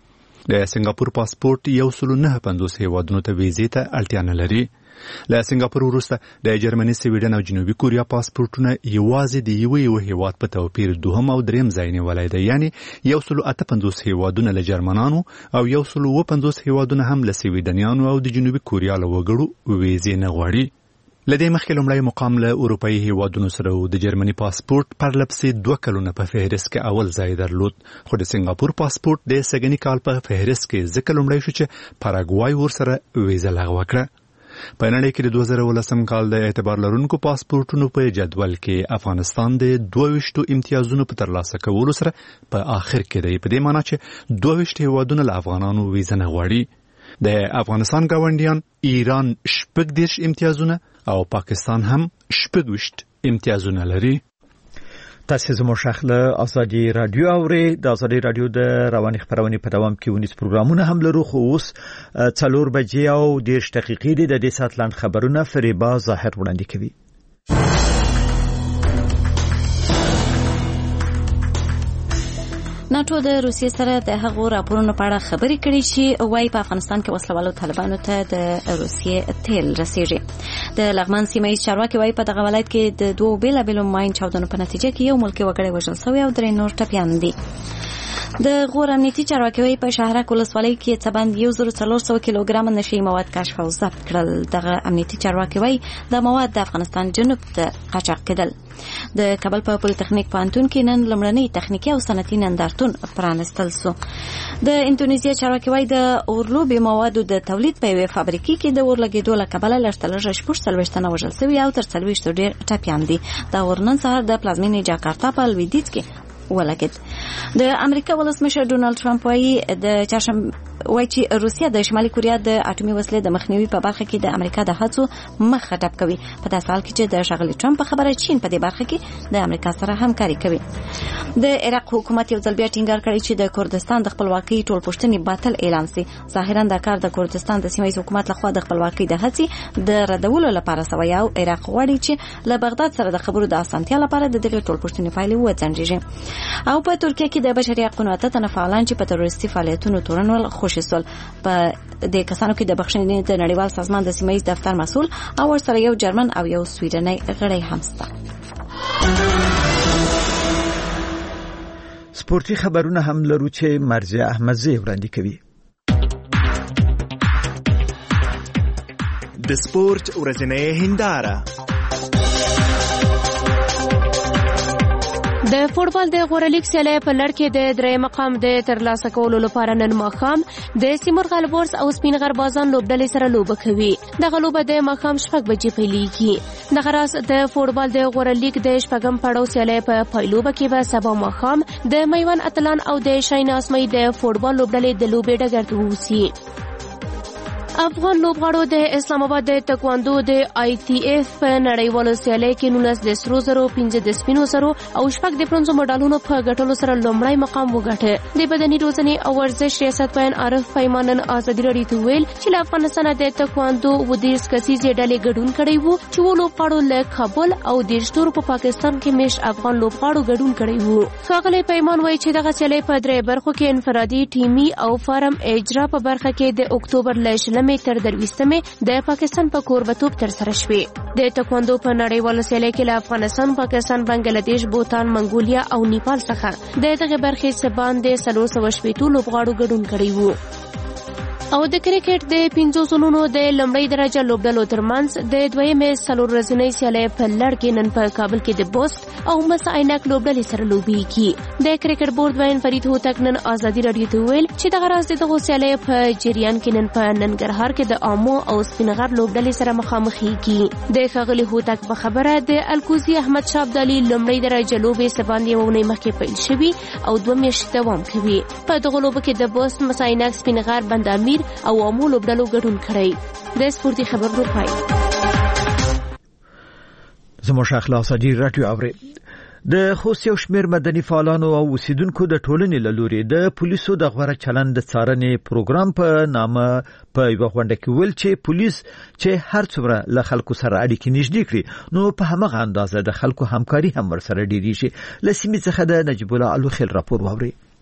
[SPEAKER 10] د سنگاپور پاسپورت یو سل نه پنځوس هیوادونو ته ویزې ته اړتیا نه لري. له سنگاپور وروسته د جرمني، سویډن او جنوبي کوریا پاسپورتونه یوازې د یو یو هیواد په توپیر دوهم او دریم ځای نیولی دی، یعنی یو سل اته پنځوس هیوادونه له جرمنانو او یو سل اوه پنځوس هیوادونه هم له سویډنیانو او د جنوبي کوریا له وګړو ویزې نه غواړي. لدې مخکې لومړی مقام له اروپایي هیوادونو سره د جرمني پاسپورت پرلپسې دوه کلونه په فهرست کې اول ځای درلود، خو د سنگاپور پاسپورت د سږني کال په فهرست کې ځکه لومړی شو چې پاراګوای ورسره ویزه لغوه کړه. په نړۍ کې د دوه زره ولسم کال د اعتبار لرونکو پاسپورتونو په جدول کې افغانستان د دوه ویشتو امتیازونو په ترلاسه کولو سره په آخر کې دی، په دې معنی چې دوه ویشت هیوادونه له افغانانو ویزه نه غواړي. د افغانستان ګاونډیان ایران شپږ دېرش امتیازونه او پاکستان هم شپږ ویشت امتیازونه لري.
[SPEAKER 1] تاسو زموږ شخله ازادي رادیو اوري د ازادي رادیو د رواني خبرونه په دوام کې ونیس پروګرامونه هم لرو، خو اوس څلور بجې او دېرش دقیقې د دې ساعت لاند خبرونه فریبا ظاهر وړاندې کوي.
[SPEAKER 2] ناتو د روسیې سره د هغو راپورونو په اړه خبرې کړې چې وايي په افغانستان کې وسلوالو طالبانو ته د روسیې تیل رسیږي. د لغمان سیمه ییز چارواکي وايي په دغه ولایت کې د دوه بیلابیلو ماین چاودنو په نتیجه کې یو ملکي وګړی وژل شوی او درې نور ټپیان دي. د غور امنیتي چارواکي وايي په شهرک ولسوالۍ کې څه باندې یو زر څلور سوه کیلوګرام نشي مواد کشف او ضبط کړل. دغه امنیتي چارواکي وايي د مواد د افغانستان جنوب ته قاچاق کېدل. د کابل په پولیټیکنیک پوهنتون کې نن لومړنی تخنیکي او صنعتي نندارتون پرانستل شو. د اندونیزیا چارواکي وايي د اورلوبي موادو د تولید په یوه فابریکې کې د اورلګېدو له کبله لږترلږه شپږ څلوېښت تنه وژل شوي او تر څلوېښتو ډېر ټپیان دي. دا اور نن سهار د پلازمینې جاکارتا په لویدیځ کې ولګید. د امریکا ولسمشر ډونالد ټرمپ وايي د چهارشنبه وايي چې روسیا د شمالي کوریا د اټومي وسلې د مخنیوي په برخه کې د امریکا د هڅو مخ خټپ کوي. په داسې حال کې چې د شغلي ټرمپ په خبره چین په دې برخه کې د امریکا سره همکاري کوي. د عراق حکومت یو ځل بیا ټینګار کړی چې د کردستان د خپلواکۍ ټولپوښتنې باطل اعلان شي. ظاهرا دا کار د کردستان د سیمه ییز حکومت لخوا د خپلواکۍ د هڅې د ردولو لپاره شوی او عراق غواړي چې له بغداد سره د خبرو د اسانتیا لپاره د دغه ټولپوښتنې پایلې وڅنډي. او په ترکیه کې د بشري حقوقو اتنه فعالان چې په تروریستي فعالیتونو تورنول خوشي سول. په د کسانو کې د بخښنې د نړیوال سازمان د سیمه ییز دفتر مسؤل او ورسره یو جرمن او یو سویډنی غړی هم شته.
[SPEAKER 1] سپورتي خبرونه هم لرو چې مرزیه احمدزی وړاندې کوي.
[SPEAKER 11] د سپورت ورځنۍ هنداره.
[SPEAKER 3] د فوټبال د غوره لیګ سیالۍ په لړ کې د درې مقام د ترلاسه کولو لپاره نن ماښام د سیمرغ البورس او سپین غربازان لوبډلې سره لوبه کوي. دغه لوبه د ماښام شپږ بجې پیلېږي. دغه راز د فوټبال د غوره لیګ د شپږم پړاو سیالۍ په پایلوبه کې به سبا ماښام د میوند اتلان او د شاین اسمۍ د فوټبال لوبډلې د لوبې ډګر ته ووسي. افغان لوبغاړو د اسلام آباد د تکواندو د آی ټي اف په نړیوالو سیالۍ کې نولس د سرو زرو، پنځه د سپینو زرو او شپږ د برونزو مډالونو په ګټلو سره لومړی مقام وګاټه. د بدني روزنې او ورزش ریاست پاین عارف پیمانن ازادي راډیو ته ویل چې له افغانستان د تکواندو و دیرش کسیزې ډلې ګډون کړی وو چې و لوبغاړو له کابل او دیرش نورو په پاکستان کې میشت افغان لوبغاړو ګډون کړی وو. ښاغلی پیمان وایي چې دغه سیالۍ په درې برخو کې انفرادي، ټیمي او فارم اجرا په برخه کې د اکتوبر له شلمې تر درویشتمې د پاکستان په کوربتوب تر سره شوې. د تکواندو په نړیواله سیالۍ کې له افغانستان، پاکستان، بنگلاديش، بوتان، منګولیا او نیپال څخه د دغه برخې څخه باندې څلور سوه شپېته لوبغاړو ګډون کړی وو. او د کرکټ د پنځو زونونو د لومړۍ درجه لوبډلو ترمنځ د دویمې څلور ورځنۍ سیالۍ په لړ کې نن په کابل کې د بوست او مس عینک لوبډلې سره لوبېږي. د کرکټ بورډ وین فرید هوتک نن ازادي راډیو ته ویل چې دغه راز دغه سیالۍ په جریان کې نن په ننګرهار کې د آمو او سپینغر لوبډلې سره مخامخېږي. د ښاغلي هوتک په خبره د الکوزي احمد شاه ابدالي لومړۍ درجه لوبې څه باندې یوه اونۍ مخکې پیل شوي او دوه میاشتې دوام کوي. په دغه لوبه کې د بوست، مس عینک، سپینغر، بند امیر او امو لوبډلو ګډون کړی. د سپورتي خبرونو پای.
[SPEAKER 1] زموږ اخلاص دي رادیو اوري. د خوست یو شمېر مدني فعالانو او اوسیدونکو د ټولنې له لوري د پولیسو د غوره چلند څارنې پروګرام په نامه په یوه غونډه کې ویل چې پولیس چې هر څومره له خلکو سره اړیکې نږدې کړي نو په همغه اندازه د خلکو همکاري هم ورسره ډېرېږي. له سیمې څخه د نجیب الله الوخیل راپور واورئ.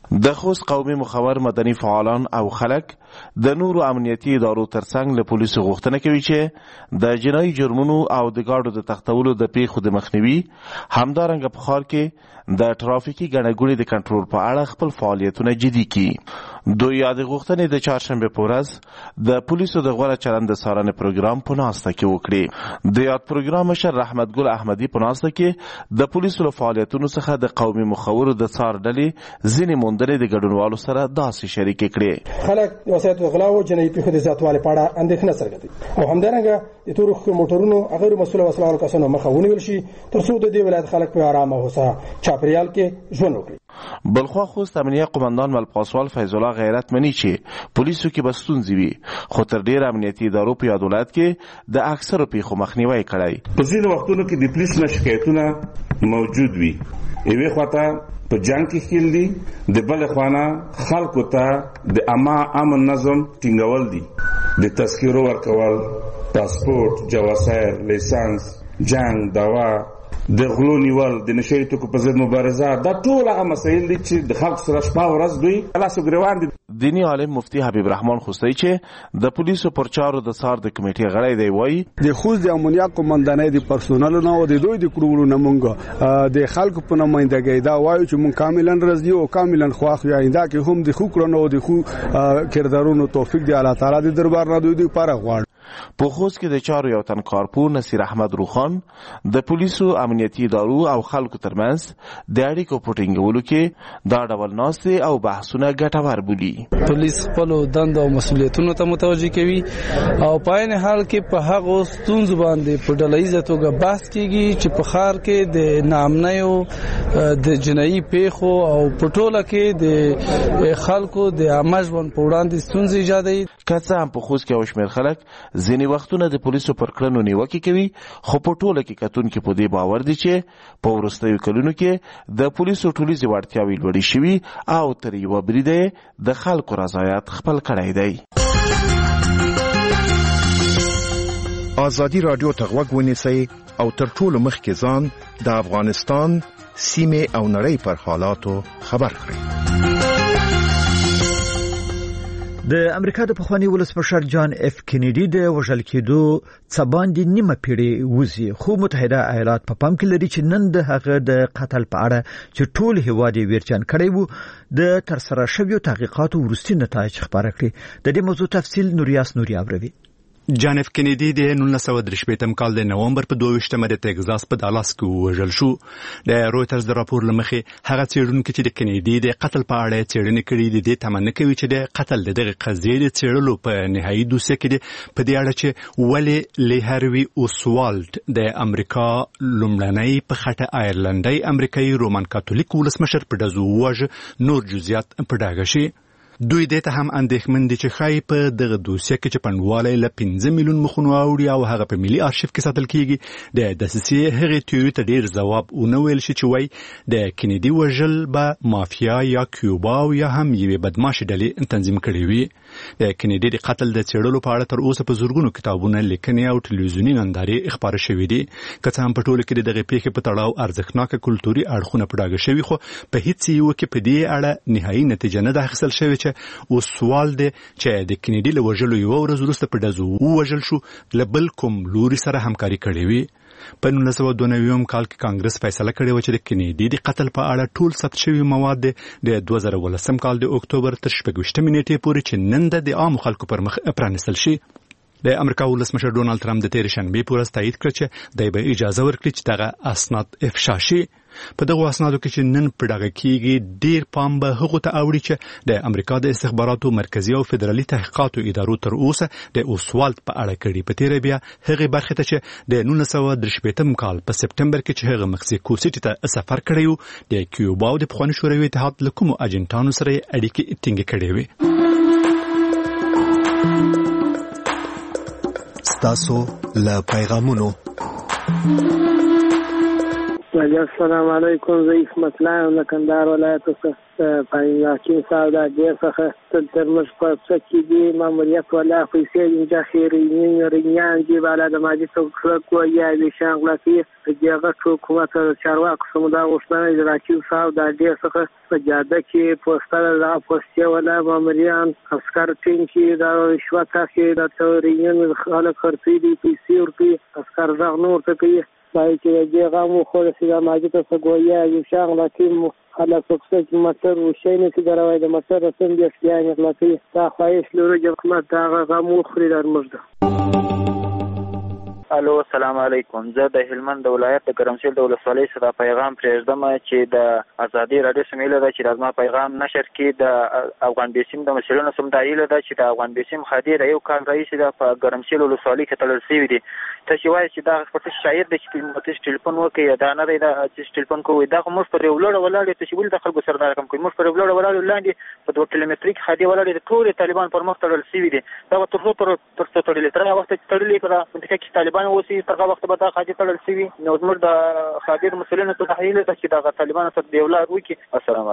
[SPEAKER 6] د خوست قومي مخور مدني فعالان او خلک د نورو امنیتي ادارو ترڅنګ له پولیسو غوښتنه کوي چې د جنایي جرمونو او د ګاډو د تختولو د پیښو د مخنیوي همدارنګه په ښار کې د ټرافیکي ګڼهګوڼې د کنټرول په اړه خپل فعالیتونه جدي کړي. دوی یاد غوښتنې د چهارشنبه په ورځ د پولیسو د غوره چلند د څارنې پروګرام په ناسته کې وکړي. د یاد پروګرام مشر رحمت ګل احمدي په ناسته کې د پولیسو له فعالیتونو څخه د قومي مخورو د څار ډلې ځینې موندنې د ګډونوالو سره داسې شریکې کړې.
[SPEAKER 8] خلک د وسایطو غلا او جنایي پیښو د زیاتوالي په اړه اندېښنه څرګندوي او همدارنګه د تورو موټرونو غیر مسؤل وسلوالو کسانو مخه ونیول شي ترڅو د دې ولایت خلک په آرام او هوسا چاپریال کې ژوند وکړي.
[SPEAKER 6] بلخوا خوست امنیه قومندان مل پاسوال فیض الله غیرت منی چې پولیسو کې بستونځي وي خو تر ډیر امنیتي ادارو په یاد ولایت کې د اکثرو پیښو مخنیوي کړی.
[SPEAKER 22] په ځینو وختونو کې د پولیس نه شکایتونه موجود وي. یوه خواته په جنگ کې خېل دي د بل خوانه خلکو ته د اما امن نظم ټینګول دي. د تذکرو ورکول، پاسپورت، جواسیر، لیسانس، جنگ، دوا، د غلو نیول، د نشهیي توکو په ضد مبارزه، دا ټول هغه مسایل دي چې د خلکو سره شپه او ورځ دوی لاسو ګریوان دي.
[SPEAKER 6] دینی عالم مفتی حبیب رحمان خوستی چې د پولیسو پر چارو د څار د کمیټې غړی دی وایي
[SPEAKER 23] د خوست د امنیه قومندانۍ د پرسونل نه او د دوی د کړولو نه مونږ د خلکو په نمائندګۍ دا وایو چې مونږ کاملا راضي او کاملا خوښ یو آینده کې هم د خو کړنو او د خو کردارونو توفیق دی الله تعالی د دربار نه دوی د پاره غواړي.
[SPEAKER 6] په خوست کې د چارو یو تن کارپور نصیر احمد روخان د پولیسو امنیتي ادارو او خلکو ترمنځ د اړیکو په ټینګولو کې دا ډول ناستې او بحثونه ګټور بولي.
[SPEAKER 24] پولیس خپل دند او مسولیتونو ته متوجي کوي او په عین حال کې په هغه ستونزو باندې په ډلهیزه توګه بحث کیږي چې په ښار کې د ناامنیو د جنایي پیښو او په ټوله کې د خلکو د عامه ژوند په وړاندې ستونزې ایجادوي.
[SPEAKER 6] که څه هم په خوست کې یو شمېر خلک ځینې وختونه د پولیسو پر کړنو نیوکې کوي خو په ټوله کې کتونکي په دې باور دي چې په وروستیو کلونو کې د پولیسو ټولیزې وړتیاوې لوړې شوي او تر یوه بریده د خلکو رضایت خپل کړی دی.
[SPEAKER 25] ازادي راډیو ته غوږ ونیسئ او تر ټولو مخکې ځان د افغانستان سیمې او نړۍ پر حالاتو خبر کړئ.
[SPEAKER 1] د امریکا د پخوانی ولسمشر جان اف کینیډي د وژل کېدو څباندې نیمه پیړۍ وزي خو متحده ایالات په پام کې لري چې نن د هغه د قتل په اړه چې ټول هیواد یې ویرجن کړی وو د ترسره شویو تحقیقاتو وروستي نتایج خبره کړي. د دې موضوع تفصیل نوریاس نوري اوروي.
[SPEAKER 10] جان اف کینیډي د نولس سوه درې شپېتم کال د نومبر په دوه ویشتمه د ټکزاس په دالاس کې وژل شو. د رويټرز د راپور لمخې هغه څېړونکي چې د کینیډي د قتل په اړه څېړنې کړې دي د تمنه کوي چې د قتل دغه قضیې د څېړلو په نهایي دوسیه کې په دې اړه چې ولې لیهروي اوسوالډ د امریکا لومړنۍ په خټه آیرلنډي امریکایي رومان کاتولیک ولسمشر په دزو وژ نور جزئیات په ډاګه شي. دوی دې ته هم اندېښمن دي چې ښایي په دغه دوسیه کې چې پنډوالی له پنځه میلیون مخونو اوړي او هغه په ملي آرشیف کې ساتل کیږي د دسیسې هغې تیوري ته ډېر ځواب ونه ویل شي چې وایي د کینیډي وژل به مافیا یا کیوبا او یا هم یوې بدماشې ډلې تنظیم کړې وي. د کینیډي د قتل د څېړلو په اړه تر اوسه په زرګونو کتابونه، لیکنې او ټلویزیوني نندارې خپاره شوي دي. که څه هم په ټوله کې د دغې پیښې په تړاو ارزښتناکه کلتوري اړخونه په ډاګه شوي خو په هیڅ یوه کې په دې اړه نهایي نتیجه نه ده اخیستل شوې چې اوسوالډ چې د کینیډي له وژلو یوه ورځ وروسته په ډزو ووژل شو له بل کوم لوري سره همکاري کړې وي. په نولس سوه دوه نوي کال کې کانګرس فیصله کړې وه چې د کینیډي د قتل په اړه ټول ثبت شوي مواد د دوه زره ولسم کال د اکتوبر تر شپږویشتمې نیټې پورې چې نن د عامو خلکو پر مخ پرانیستل شي. د امریکا ولسمشر ډونالد ټرمپ د تېرې شنبې په ورځ تایید کړ چې دی به اجازه ورکړي چې دغه اسناد افشا شي. په دغو اسنادو کې چې نن په ډاګه کېږي ډېر پام به هغو ته اوړي چې د امریکا د استخباراتو مرکزي او فدرالي تحقیقاتو ادارو تر اوسه د اوسوالډ په اړه کړي. په تېره بیا هغې برخې ته چې د نولس سوه درې شپېتم کال په سپټمبر کې چې هغه مکسیکو سیټي ته سفر کړی و د کیوبا او د پخواني شوروي اتحاد له کومو اجنټانو سره یې اړیکې ټینګې کړې وې.
[SPEAKER 11] ستاسو له پیغامونو
[SPEAKER 4] السلام علیکم. زه اسمت الله له کندهار ولایت څخه پاین حکیم صاحب د دې څخه تر موږ په څه کې دی ماموریت ولا پیسې انجا خیرین رینیان دی بالا د ماجي څوک کو یا د شانغلافي دغه حکومت چارواکو سمدا وشتنه د راکیو صاحب د دې څخه په جاده کې پوسټر را پوسټي ولا ماموریان عسكر ټین کې د رشوت اخی د تورین خلک خرڅي دي پیسې ورته عسكر ځغ نور ته کوي پای کې دغه مو خو د سیده ماجي ته ګویا یو شانغلافي خلک څوک چې متر وشینه چې دروي د متر سم دي اشیاء غلطي تا خواهش لرو چې حکومت دا غو خوري در مجده.
[SPEAKER 5] الو السلام علیکم. زه د هلمند ولایت د ګرمسیل د ولسوالۍ څخه پیغام پرېږدم چې د ازادي رادیو سمیله ده چې لازمه پیغام نشر کې د افغان بیسیم د مسلونو سم دایله ده چې د افغان بیسیم خادر یو کال رئیس د ګرمسیل ولسوالۍ کې تلل سوی دي. ته چې وایي چې دا پټ شاعر د چې ټلیفون وکړي دا نه دی د چې ټلیفون کوي دا موږ پر یو لړ ولاړ ته چې ول د خلکو سره دا رقم کوي موږ پر یو لړ ولاړ لاندې په دوه کیلومتري کې خادي ولاړ د ټول طالبان پر مخ تړل سوی دي. دا تر څو پر تر څو تړل تر وخت تړلې کړه په کې طالبان اوسې تر وخت به دا خادي تړل سوی نو موږ د خادر مسلمانانو ته تحلیل ته چې دا طالبان سره دی ولاړ وکي. السلام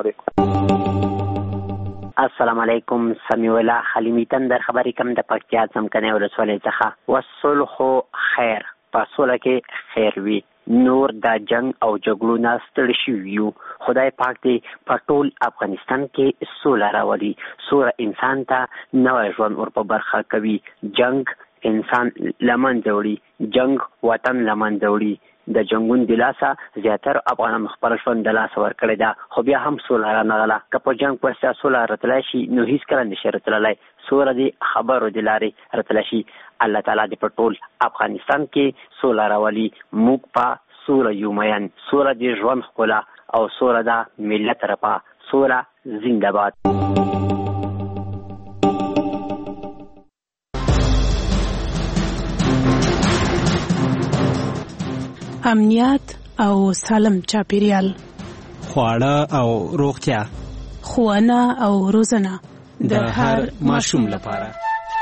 [SPEAKER 5] علیکم.
[SPEAKER 7] السلام علیکم. سمیع الله حلیمی تندر خبرې کوم د پکتیا څمکنه ولسوالۍ څخه. والصلح خیر، پاسوله کې خیر وي. نور د جنگ او جګړو نه ستړي شوي یو. خدای پاک دې په ټول افغانستان کې سوله راولي. سوله انسان ته نوی ژوند ور په برخه کوي. جنگ انسان لمنځه وړي، جنگ وطن لمنځه وړي. د جنگون د لاسه زیاتره افغانان خپل ژوند د لاسه ورکړی ده، خو بیا هم سوله رانغله. که په جنگ پسته سوله راتلی شي نو هیڅکله نشي راتللی. سوله دې خبرو د لارې راتلی شي. الله تعالی دې په ټول افغانستان کې سوله راولي. موږ په سوله یو مین. سوله دې ژوند ښکلا او سوله ده ملت رپا. سوله زنده باد.
[SPEAKER 13] امنیت او سالم چاپیریال،
[SPEAKER 16] خواړه او روغتیا،
[SPEAKER 13] ښوونه او روزنه
[SPEAKER 16] د هر ماشوم لپاره.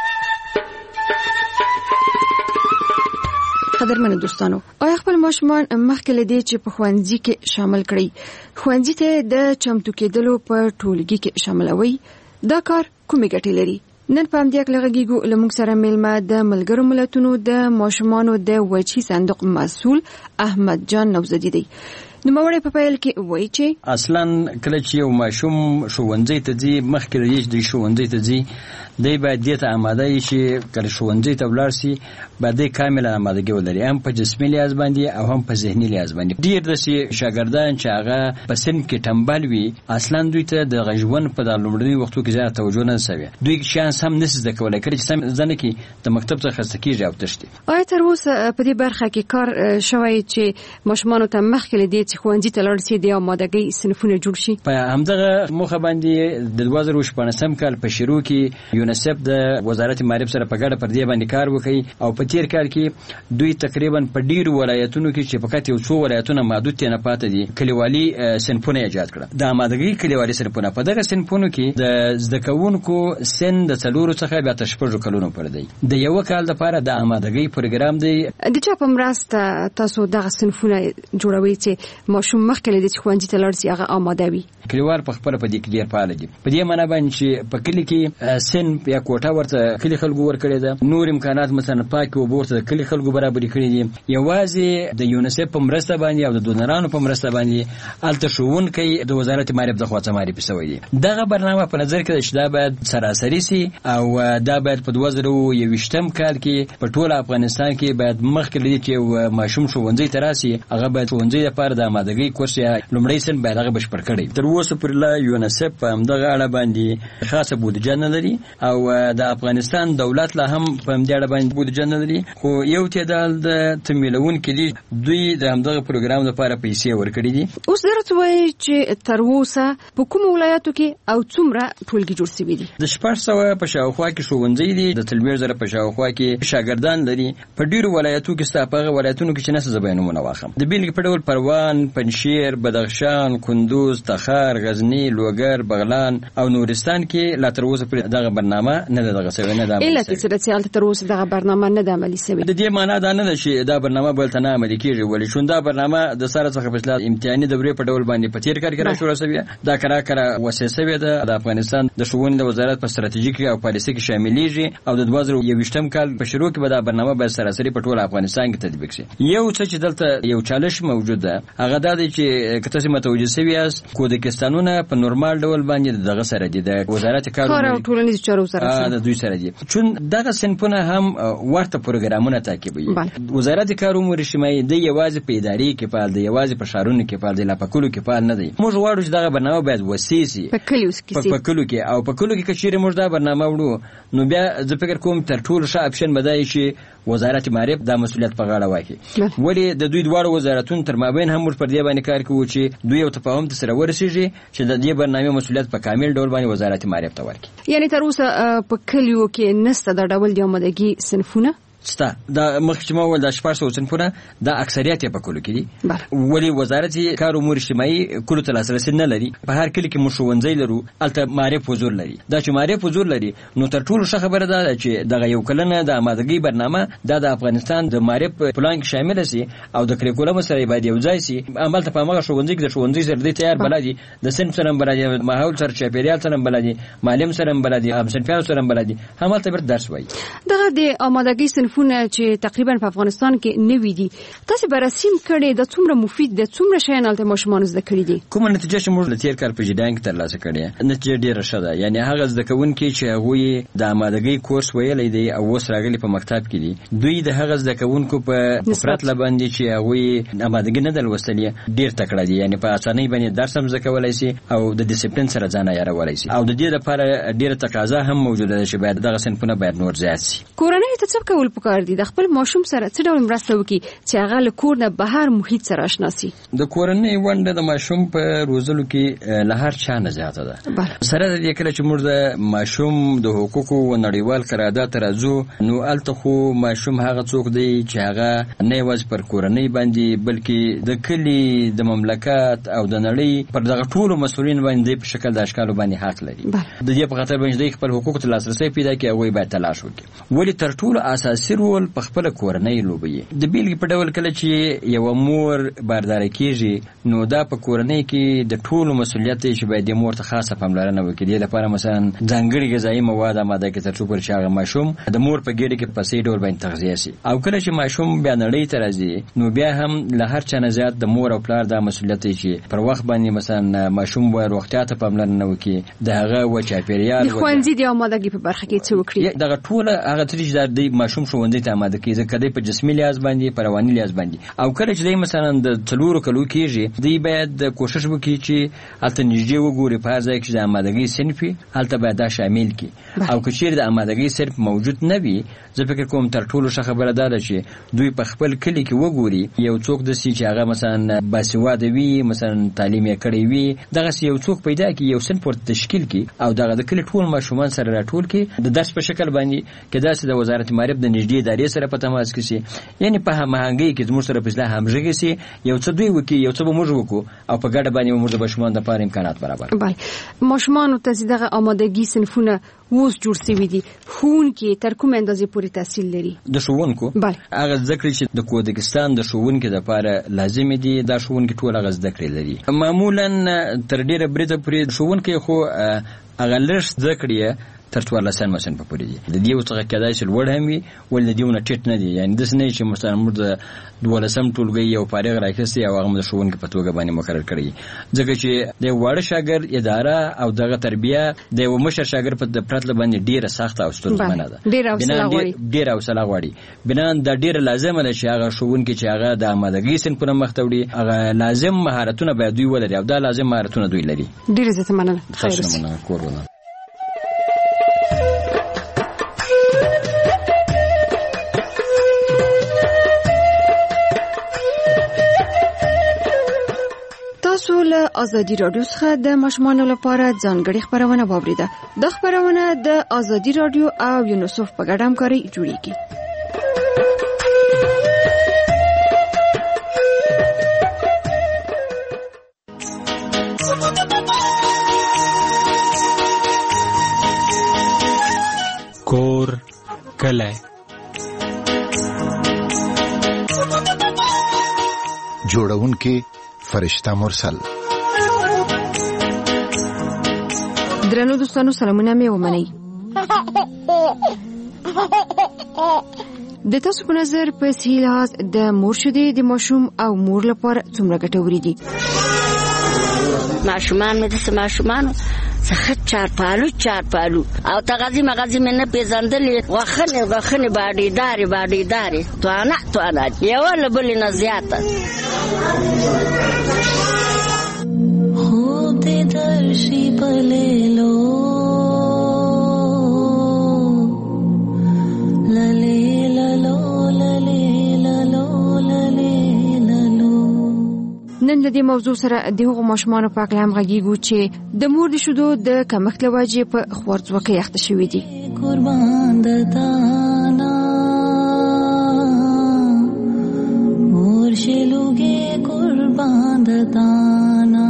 [SPEAKER 26] قدرمنو دوستانو، آیا خپل ماشومان مخکې له دې چې په ښوونځي کې شامل کړئ ښوونځي ته د چمتو کېدلو په ټولګي کې شاملوي؟ دا کار کومې ګټې لري؟ نن په همدې اړه غږیږو له موږ سره میلمه د ملګرو ملتونو د ماشومانو د وچی صندوق مسؤل احمد جان نوزدی دی. نو موري په پیل کې وایي چې
[SPEAKER 27] اصلا کله چې یو ماشوم ښوونځي ته ځي مخکې لري د ښوونځي ته ځي دی باید دې ته آماده وي چې کله ښوونځي ته ولاړ شي باید یې کامله آمادګي ولري، هم په جسمي لحاظ باندې او هم په ذهني لحاظ باندې. ډېر داسې شاګردان چې هغه په سن کې ټمبل وي اصلا دوی ته د ژوند په دغه لومړني وختو کې زیاته توجه نه سوي، دوی شانس هم نشي زده کولی. کله چې سم زده نه کړي د مکتب څخه خسته کېږي او تښتي.
[SPEAKER 26] آیا تر اوسه په دې برخه کې کار شوی چې ماشومانو ته مخکې له دې چې ښوونځي ته لاړ شي د آمادګۍ صنفونه جوړ شي؟
[SPEAKER 27] په همدغه موخه باندې د دوه زره شپاړسم کال په شروع کې یونیسف د وزارت معارف سره په ګډه پر دې باندې کار وکړي او په تیر کال کې دوی تقریبا په ډیرو ولایتونو کې چې فقط یو څو ولایتونه محدود نه پاتې دي کلیوالي صنفونه ایجاد کړل. د آمادګۍ کلیوالي صنفونه په دغه صنفونو کې د زده کوونکو سن د څلورو څخه بیا تر شپږو کلونو پورې دی. د یو کال لپاره د آمادګۍ پروګرام دی.
[SPEAKER 26] د چا په مرسته تاسو دغه صنفونه جوړوي چې ماشوم مخکې له دې چې ښوونځي ته لاړ شي هغه آماده وي؟
[SPEAKER 27] کلیوال په خپله په دې کې ډېر فعاله دي. په دې معنا باندې چې په کلي کې سن یا کوټه ورته کلي خلکو ورکړې ده، نور امکانات مثلا پاکې اوبه ورته د کلي خلکو برابرې کړي دي. یوازې د یونیسف په مرسته باندې او د ډونرانو په مرسته باندې هلته ښوونکی د وزارت معارف د خوا څخه معرفي شوی دی. دغه برنامه په نظر کې ده چې دا باید سراسري سي او دا باید په دوه زره یوویشتم کال کې په ټول افغانستان کې باید مخکې له دې چې ماشوم ښوونځي ته راسي هغه باید ښوونځي لپاره د آمادګۍ کورس یا لومړی سن باید هغه بشپړ کړي. تر اوسه پورې لا یونیسف په همدغه اړه باندې خاصه بودیجه نه لري او د افغانستان دولت لا هم په همدې اړه باندې بودیجه نه لري، خو یو تعداد د تمویلونکي دي دوی د همدغه پروګرام لپاره پیسې ورکړي دي.
[SPEAKER 26] اوس درته وایي چې تر اوسه په کومو ولایتو کې او څومره ټولګي جوړ شوي دي؟
[SPEAKER 27] د شپږ سوه په شاوخوا کې ښوونځي دي، د څلوېښت زره په شاوخوا کې شاګردان لري. په ډېرو ولایتو کې ستا په هغه ولایتونو کې چې نسه زه به یې نومونه واخلم. د بېلګې په ډول پروان، پنجشیر، بدخشان، کندوز، تخار، غزني، لوګر، بغلان او نورستان کې لا تر اوسه پورې دغه برنامه نه ده دغه شوې نه ده.
[SPEAKER 26] علت څه ده چې هلته تر اوسه دغه برنامه نه ده عملي شوی.
[SPEAKER 27] د دې معنا دا نه ده چې دا برنامه بل ته نه عملي کیږي، ولې چې دا برنامه د سره څخه په اصلاح امتحاني دورې په ډول باندې په تیر کال کې راشوره شوی. دا کرا کرا وسیسه وي د افغانستان د ښوونې د وزارت په ستراتیژیک او پالیسي کې شاملېږي او د دوه زره یوویشتم کال په شروع کې به دا برنامه به سراسري په ټول افغانستان کې تطبیق شي. یو څه چې دلته یو چالش موجود ده هغه دا دی چې کته سم متوجه شوی است کودکستانونه په نورمال ډول باندې دغه سره دي د وزارت کار
[SPEAKER 26] او ټولنیز چارو سره
[SPEAKER 27] د دوی سره دي، چون دغه صنفونه هم ورته پروګرامونه تعقیبوي. وزارت کار امور اجتماعي د یوازې په ادارې کې فعال دی، یوازې په شهرونو کې فعال دی، لا په کلو کې فعال نه دی. موږ غواړو چې دغه برنامه باید وسیسي
[SPEAKER 26] په کلیو کې
[SPEAKER 27] په کلو کې او په کلو کې کچېره موږ دا برنامه وړو نو بیا زه فکر کوم تر ټولو ښه اپشن بدای شي وزارت معرف دا مسؤلیت په غاړه واخلي. ولی د دوی دواړو وزارتونو تر مابین هم موږ پر دې باندې کار کوو چې دوی یو تفاهم سره ورسیږي چې د دې برنامه مسؤلیت په کامل ډول باندې وزارت معرف ته ورکړي.
[SPEAKER 26] یعنی تر اوسه په کلیو کې نسته د ډول دی آمادګي صنفونه
[SPEAKER 27] ستا دا مخکمه ول د شپږ سوه صنفونه د اکثریت په کولو کې دي، ولی وزارت کار امور اجتماعي کولو ته لاسرسي نه لري. په هر کلی کې مشونځي لرو الته معرف حضور لري. دا چې معرف حضور لري نو تر ټولو ښه خبره ده چې دغه یو کلنه د آمادګي برنامه د افغانستان د معرف پلان کې شامل شي او د کریکولم سره باید یو ځای شي. عمل ته په هغه شونځي کې د شونځي سره د تیار بلدي، د صنف سره بلدي، ماحول سره چاپیریال سره بلدي، معلم سره بلدي، هم صنفیانو سره بلدي، هم ته بر درس وایي.
[SPEAKER 26] دغه د آمادګي صنفونه چې تقریبا په افغانستان کې نوي دي، تاسو به رسیم کړي د څومره مفید د څومره شیان الته ماشومان زده کړي دي؟
[SPEAKER 27] کومه نتیجه چې موږ د تیر کال په جریان کې ترلاسه کړې نتیجه ډیره ښه ده. یعنی هغه زده کوونکي چې هغوی د آمادګۍ کورس ویلی دی او اوس راغلي په مکتب کې دي، دوی د هغه زده کوونکو په پرتله باندې چې هغوی آمادګي نه لوستلې ډیر تکړه دي. یعنی په اسانۍ باندې درس هم زده کولی شي او د ډیسپلین سره ځان عیارولی شي او د دې لپاره ډیره تقاضا هم موجوده ده چې باید دغه صنفونه باید نور زیات شي.
[SPEAKER 26] کورنۍ ته څه کول پکار دي د خپل ماشوم سره څه ډول مرسته وکړي چې هغه له کور نه بهر محیط سره آشنا شي؟
[SPEAKER 27] د کورنۍ ونډه د ماشوم په روزلو کې له هر چا نه زیاته ده. سره د دې کله چې موږ د ماشوم د حقوقو او نړیوال قرارداد ته راځو نو الته خو ماشوم هغه څوک دی چې هغه نه یوازې پر کورنۍ باندې بلکې د کلي د مملکت او د نړۍ پر دغه ټولو مسؤلین باندې په شکل د اشکالو باندې حق لري. د دې په خاطر باندې خپل حقوق ته لاسرسي پیدا کړي او باید تلاش وکړي. ولی تر ټولو اساسي رول په خپل کورنۍ لوبي. د بیلګې په ډول کله چې یو مور باردار کیږي نو دا په کورنۍ کې د ټولو مسؤلیت دی چې باید د مور ته خاصه پاملرنه وکړي. د لپاره مثلا ځانګړي غذایی مواد آماده کړي ترڅو پر شاغه ماشوم د مور په ګډه کې په سي ډول باندې تغذیه شي. او کله چې ماشوم بیا نړۍ ته راځي نو بیا هم له هر چا نه زیات د مور او پلار د مسؤلیت دی چې پر وخت باندې مثلا ماشوم وای روغتیا ته پاملرنه وکړي، د هغه و چاپیریال
[SPEAKER 26] د ښوونځي د آمادګۍ په برخه کې څه وکړي.
[SPEAKER 27] دغه ټول هغه چې د ماشوم ښوونځي ته آماده کړي ځکه په جسمي لحاظ باندې په رواني لحاظ باندې. او کله چې مثلا د څلورو کلو کېږي دی باید کوشش وکړي چې الته نږدې وګوري په هر ځای کې د آمادګۍ صنف الته باید دا شامل کړي. او که چیرې د آمادګۍ صنف موجود نه وي زه فکر کوم تر ټولو ښه خبره دا ده چې دوی په خپل کلي کې وګوري یو څوک داسې چې هغه مثلا باسواده وي، مثلا تعلیم یې کړی وي، دغسې یو څوک پیدا کړي یو صنف ورته تشکیل کړي او دغه د کلي ټول ماشومان سره راټول کړي د درس په شکل باندې کې داسې د وزارت معرف د نږدې ادارې سره په تماس کې شي. یعنی په هماهنګۍ کې زموږ سره په اصلاح همغږي سي، یو څه دوی وکړي یو څه به موږ وکړو او په ګډه باندې موږ د ماشومانو لپاره امکانات برابر کړو.
[SPEAKER 26] بله ماشومانو ته دغه آمادګي صنفونه اوس جوړ شوي دي، ښوونکي تر کومې اندازې پورې تحصیل لري؟
[SPEAKER 27] د ښوونکو هغه زده کړې چې د کودکستان د ښوونکي دپاره لازمې دي دا ښوونکي ټول هغه زده کړې لري. معمولا تر ډېره بریده پورې ښوونکی خو هغه لږ زده کړې تر څوارلسم صنف پورې دي. د دې څخه کېدای شي لوړ هم وي ولې د دې نه ټیټ نه دي. یعنی داسې نه چې مثلا موږ د دولسم ټولګي یو فارغ راکړي او هغه د ښوونکي په توګه باندې مقرر کړي ځکه چې د واړه شاګرد اداره او دغه تربیه د یو مشر شاګرد په پرتله باندې ډیره سخته او ستونزمنه ده.
[SPEAKER 26] ډیره حوصله غواړي
[SPEAKER 27] ډیره حوصله غواړي. بنا دا ډیره لازمه ده چې هغه ښوونکي چې هغه د آمادګۍ صنفونه مخ ته وړي هغه لازم مهارتونه باید دوی ولري او دا لازم مهارتونه دوی لري.
[SPEAKER 26] ډیره زیاته مننه.
[SPEAKER 27] خیر مننه کورونه.
[SPEAKER 26] تاسو له ازادي رادیو څخه د ماشومانو لپاره ځانګړي خبرونه واوریده. د خبرونه د ازادي رادیو او یونیسف په ګډه همکاري جوړیږي.
[SPEAKER 16] کور کله
[SPEAKER 9] جوړونکي فرشته مرسل.
[SPEAKER 26] درنو دوستانو سلامونه مې ومنئ. د تاسو په نظر په صحي لحاظ د مور شیدې د ماشوم او مور لپاره څومره ګټورې دي؟
[SPEAKER 12] ماشومان مې د ماشومانو څخه چار پالو چار پالو او تغذی مغذی مې نه پیژندلې، غوښنې غوښنې باډي داري باډي داري توانه توانه یو له بل نه زیاته.
[SPEAKER 14] خوب دې درشي پليلو للي للو للي للو للي للو.
[SPEAKER 26] نن د دې موضوع سره د هغو ماشومانو په اړه هم غږیږو چې د مور د شیدو د کمښت له وجې په خوارځواکۍ اخته شوي دي.
[SPEAKER 14] قربان د دانا مور شلوګي قربان د دانا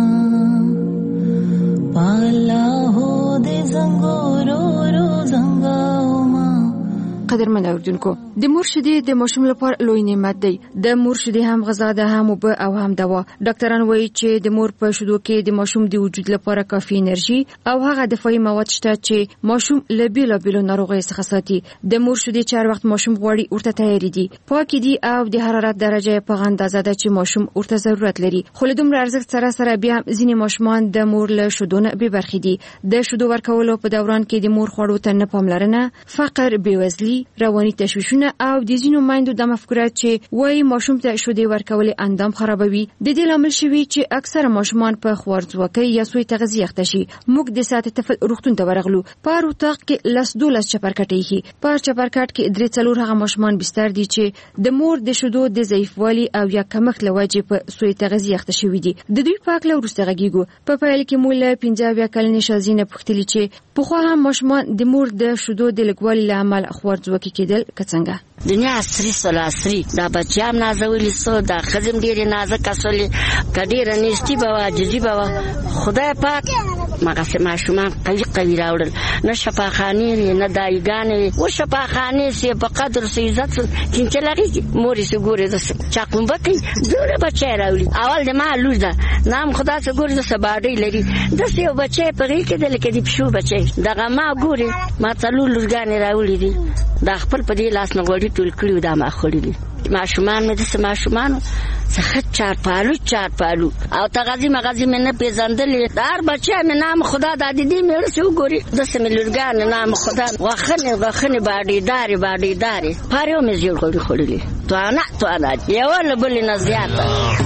[SPEAKER 14] پالا هو د زنګورو رو زنګاوما.
[SPEAKER 26] قدرمن اوردونکو، د مور شیدې د ماشوم لپاره لوی نعمت دی. د مور شیدې هم غذا ده، هم اوبه او هم دوا. ډاکټران وایي چې د مور په شیدو کې د ماشوم د وجود لپاره کافي انرژي او هغه دفاعي مواد شته چې ماشوم له بیلابیلو ناروغیو څخه ساتي. د مور شیدې چې هر وخت ماشوم غواړي ورته تیارې دي، پاکې دي او د حرارت درجه په هغه اندازه ده چې ماشوم ورته ضرورت لري. خو له دومره ارزښت سره سره بیا هم ځینې ماشومان د مور له شیدو نه بې برخې دي. د شیدو ورکولو په دوران کې د مور خوړو ته نه پاملرنه، فقر، بېوزلي، رواني تشویشونه او د ځینو میندو د مفکوره چې وایي ماشوم ته شیدې ورکول اندام خرابوي د دې لامل شوي چې اکثره ماشومان په خوارځواکۍ یا سوء تغذیه اخته شي. موږ د ساعت طفل روغتون ته ورغلو. په هر اتاق کې لس دولس چپرکټې ایښي. په هر چپرکټ کې درې څلور هغه ماشومان بستر دي چې د مور د شیدو د ضعیفوالي او یا کمښت له وجې په سوء تغذیه اخته شوي دي. د دوی په هکله وروسته غږیږو. په پیل کې مو له پنځه اویا کلنې شازینه پوښتلي چې پخوا هم ماشومان د مور د شیدو د لږوالي له امله خوارځواکي کېدل که څنګه؟
[SPEAKER 12] دنیا عصري سول عصري دا بچیام نازولي سو دا خزم ډېرې نازک اسولي کډېره نشتی بوا جدي بوا. خدای پاک مغه ماشومان قوي قوي راوړل، نه شفاخاني نه دایګانې و شفاخاني سي په قدر سي عزت کینچ لري موري سي ګوري د چاقومبکي دوره بچی راوړي. اول د ما لور ده نام خدا سي ګوري د سباډي لري د سي بچی په غي کې د لکه دی پښو بچی دغه ما ګوري ما څلور لورګانې راوړي دي دا خپل په دې لاس نه غوړي ټول کړیو دا ما خوري. ماشومان مې د ماشومانو څخه چار پالو چار پالو او تغذی مغذی مې نه پیژندلې. دار بچی مې نام خدا د دې مې ورسې وګوري د سملورګان نام خدا غوښنې غوښنې باډي داري باډي داري پاره مې جوړ کړی خوري تو انا تو انا یو له بل نه زیاته.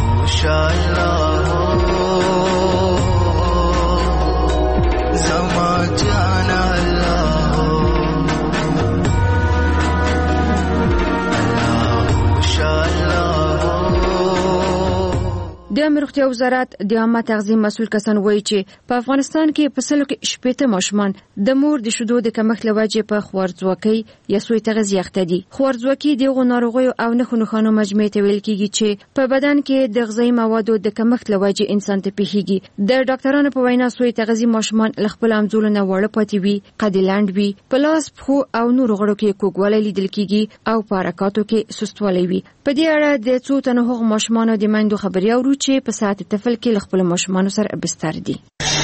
[SPEAKER 14] زما جان الله
[SPEAKER 26] د امریکا وزارت د عامه تغذیه مسؤل کسان وایي چې په افغانستان کې په سلو کې شپږ ماشومان د مور د شیدو د کمښت له وجې په خوارځواکۍ یا سوء تغذیه اخته دي. خوارځواکي د هغو ناروغیو او نښو نښانو مجموعې ته ویل کېږي چې په بدن کې د غذایي موادو د کمښت له وجې انسان ته پیښیږي. د ډاکټرانو په وینا سوء تغذیه ماشومان له خپل همزولو نه واړه پاتې وي، قد لنډ وي، په لاس پښو او نورو غړو کې کوږوالی لیدل کېږي او په حرکاتو کې سستوالی وي. په دې اړه د څو تنو هغو ماشومانو د میندو خبرې اورو چې په ساعت طفل کې خپل ماشومان سره بستر دي.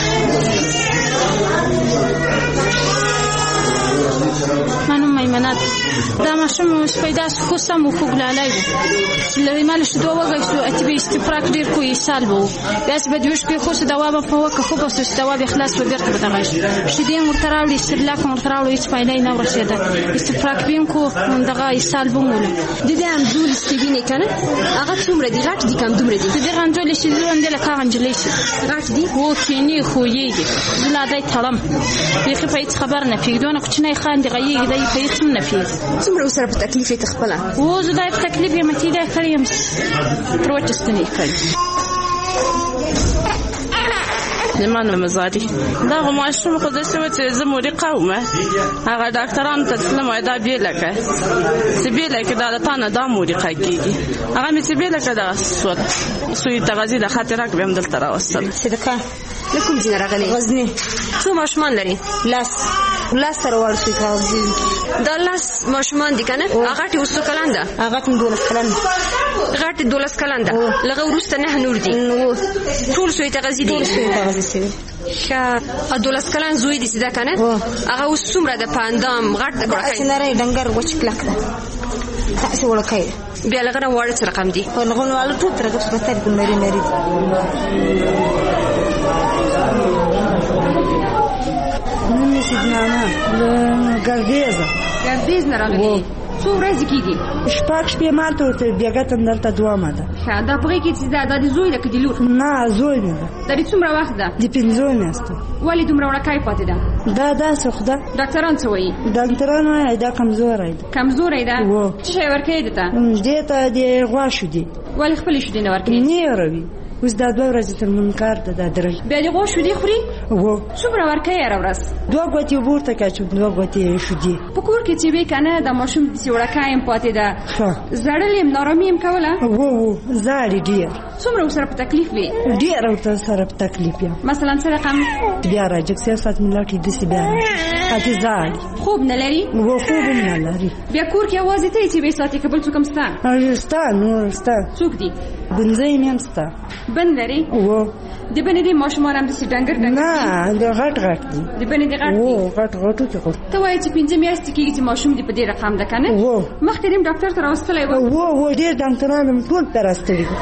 [SPEAKER 13] منو میمنات دا ماشوم پیدا خوسم او خوګلالای لري مال شدو وګای شو اتبي استفراق ډیر کوی سال وو بس به دوش په خوش دوا په وکه خو بس دوا به خلاص و بیرته بدغاش شدي مرتراولی استلاک مرتراولی هیڅ فائدې نه ورسېده استفراق بیم کو دغه سال بومول د
[SPEAKER 26] دې هم ځول استبینه کنه هغه څومره دی غټ دي کم دومره دي
[SPEAKER 13] د غنجول شي ځوند له کاغنجلې شي
[SPEAKER 26] غټ دي
[SPEAKER 13] وو کینی خو یېږي زلاده تړم بيخي په هیڅ خبر نه پیګدونه کوچنی خان دی غيږي دی په هیڅ نه پیږي
[SPEAKER 26] څومره سره په تکلیف ته خپل
[SPEAKER 13] وو زه دا تکلیف یې متي دا کړم پروتستنی کړ
[SPEAKER 15] زمانه مزاري دا ماشوم خو د سوت زموري قومه هغه ډاکټرانو ته تسلم وای دا بیلکه سبیلکه دا تانه دا موري قاګيږي هغه مې سبیلکه دا سوت سوی تغذی د خاطر راک بهم دلته راوستل
[SPEAKER 26] صدقه لکم دین راغلی غزنی څو ماشومان لري لاس لاس سره ورسې تغذی دا لاس ماشومان دي کنه هغه ته وسو کلنده هغه ته دولس کلن
[SPEAKER 2] غټ دولس کلن ده لغه ورسته نه نور دي ټول سوی ته غزي دي ښه دولس کلن زوی دي سیده کنه هغه اوس څومره د پاندام غټ د کړه
[SPEAKER 3] سيناري ډنګر وچ کلک ده تاسو ورکای
[SPEAKER 2] بیا لغه وړ څه رقم دي
[SPEAKER 3] په لغون والو ټول ترګه په تر کوم مری مری نن سيدنا له ګردیزه
[SPEAKER 26] ګردیز نه راغلی څو ورځې کېږي
[SPEAKER 3] شپږ شپې مالته ورته بېګه تندلته دوامه ده
[SPEAKER 26] ښه دا په هغې کې چې دا د زوی ده که د لور
[SPEAKER 3] نه زوی مې ده
[SPEAKER 26] دا د څومره وخت ده
[SPEAKER 3] د پنځو میاشتو
[SPEAKER 26] ولې دومره وړکۍ پاتې ده
[SPEAKER 3] دا داسې خو ده
[SPEAKER 26] ډاکټران څه وایي
[SPEAKER 3] ډاکټران وایي دا کمزوری ده
[SPEAKER 26] کمزوری ده څه شی ورکوي ده ته
[SPEAKER 3] دې ته د غوا شودې
[SPEAKER 26] ولې خپلې شودې نه ورکوي
[SPEAKER 3] نه یې وروي اوس دا دوه ورځې تر منکر ده دا درل
[SPEAKER 26] بیا د غوا شودې خوري
[SPEAKER 3] و
[SPEAKER 26] څومره ورکوي هره ورځ
[SPEAKER 3] دوه ګوتې اوبه ورته کاچو دوه ګوتې شودې
[SPEAKER 26] په کور کې چې وي که نه دا ماشوم داسې وړکۍ یم پاتې ده زړل یم نارامي یم کوله
[SPEAKER 3] و و زاړې ډېر
[SPEAKER 26] څومره ورسره په تکلیف وي
[SPEAKER 3] ډېر ورته سره په تکلیف یم
[SPEAKER 26] مثلا څه رقم
[SPEAKER 3] بیا راجګ سیاست ملاتي داسې بیا پاتې زاړې
[SPEAKER 26] خوب نه لري
[SPEAKER 3] و خوب هم نه لري
[SPEAKER 26] بیا کور کې یوازې ته یې چې وې ساتې که بل څوک هم شته
[SPEAKER 3] شته نور شته
[SPEAKER 26] څوک دي
[SPEAKER 3] بنځۍ مې هم شته
[SPEAKER 26] بند لري
[SPEAKER 3] و
[SPEAKER 26] د بنې دې ماشومان هم داسې ډنګر ډنګر
[SPEAKER 3] نه د غټ غټ دي
[SPEAKER 26] د بنې دې غټ دي
[SPEAKER 3] و غټ غټو کې خو
[SPEAKER 26] ته وایې چې پنځه میاشتې کېږي چې ماشوم دې په دې رقم ده که نه
[SPEAKER 3] و
[SPEAKER 26] مخکې دې هم ډاکټر ته راوستلی و
[SPEAKER 3] و و ډېر ډاکټران هم ټول ته راستړي دي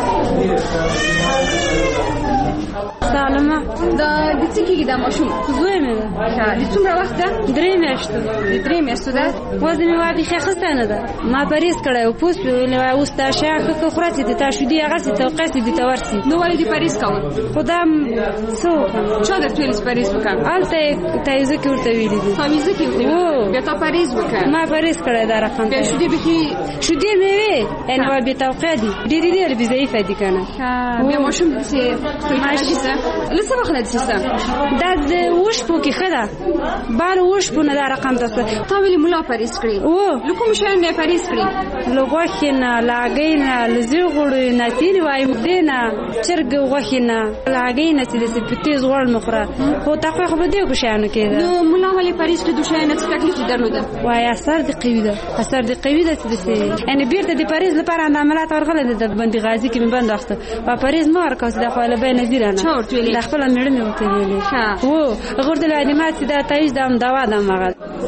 [SPEAKER 26] سلامه دا د څه کېږي دا ماشوم
[SPEAKER 17] زوی مې ده
[SPEAKER 26] د څومره وخت ده
[SPEAKER 17] درې میاشتو
[SPEAKER 26] د درې میاشتو ده
[SPEAKER 17] وزن مې وایي بیخي اخیستی نه ده ما پرهیز کړی و پوست مې ویلې وایي اوس تا شی ښه که خوره چې د تا شودې هغسې توقع سي دې ته ورسي
[SPEAKER 26] نو ولې دې پرهیز کول
[SPEAKER 17] خو دا څه وکړم
[SPEAKER 26] چا درته ویلي چې پرهیز وکړه
[SPEAKER 17] هلته یې تاویزه کې ورته ویلي دي
[SPEAKER 26] تاویزه کې ورته ویلي بیا تا پرهیز وکړه
[SPEAKER 17] ما پرهیز کړی دا رقم
[SPEAKER 26] بیا شودې بیخي
[SPEAKER 17] شودې مې وې یعنې وایي بې توقع دي ډېرې ډېرې بې ضعیفه دي که نه
[SPEAKER 26] بیا ماشوم داسې له څه وخت نه داسې شته
[SPEAKER 17] دا د وشپو کې ښه ده بار وشپو نه دا رقم ده
[SPEAKER 26] تا ویلې ملا پرهیز کړي له کومو شیانو نه یې پرهیز کړي
[SPEAKER 17] له غوښې نه له هګۍ نه له زوی غوړیو نه تېرې وایي دې نه چرګ غوښې نه له هګۍ نه چې داسې په تېز غوړ مه خوره خو تقوی خو په دې کو شیانو کې ده
[SPEAKER 26] نو ملا ولې پرهیز کړي دو شیانو څه تکلیف یې درلوده
[SPEAKER 17] وایي اثر دې قوي ده اثر دې قوي ده چې داسې یعنې بېرته د پرهیز لپاره د عملیات ورغلی ده د بندي غازي کې مې بند واخته په پرهیز مه ورکوه چې دا خو له بیا نظیره نه
[SPEAKER 26] چا ورته ویلې
[SPEAKER 17] د خپله مېړه مې ورته ویلې و غور د لعنیمات چې دا تایز ده هم دوا ده همغه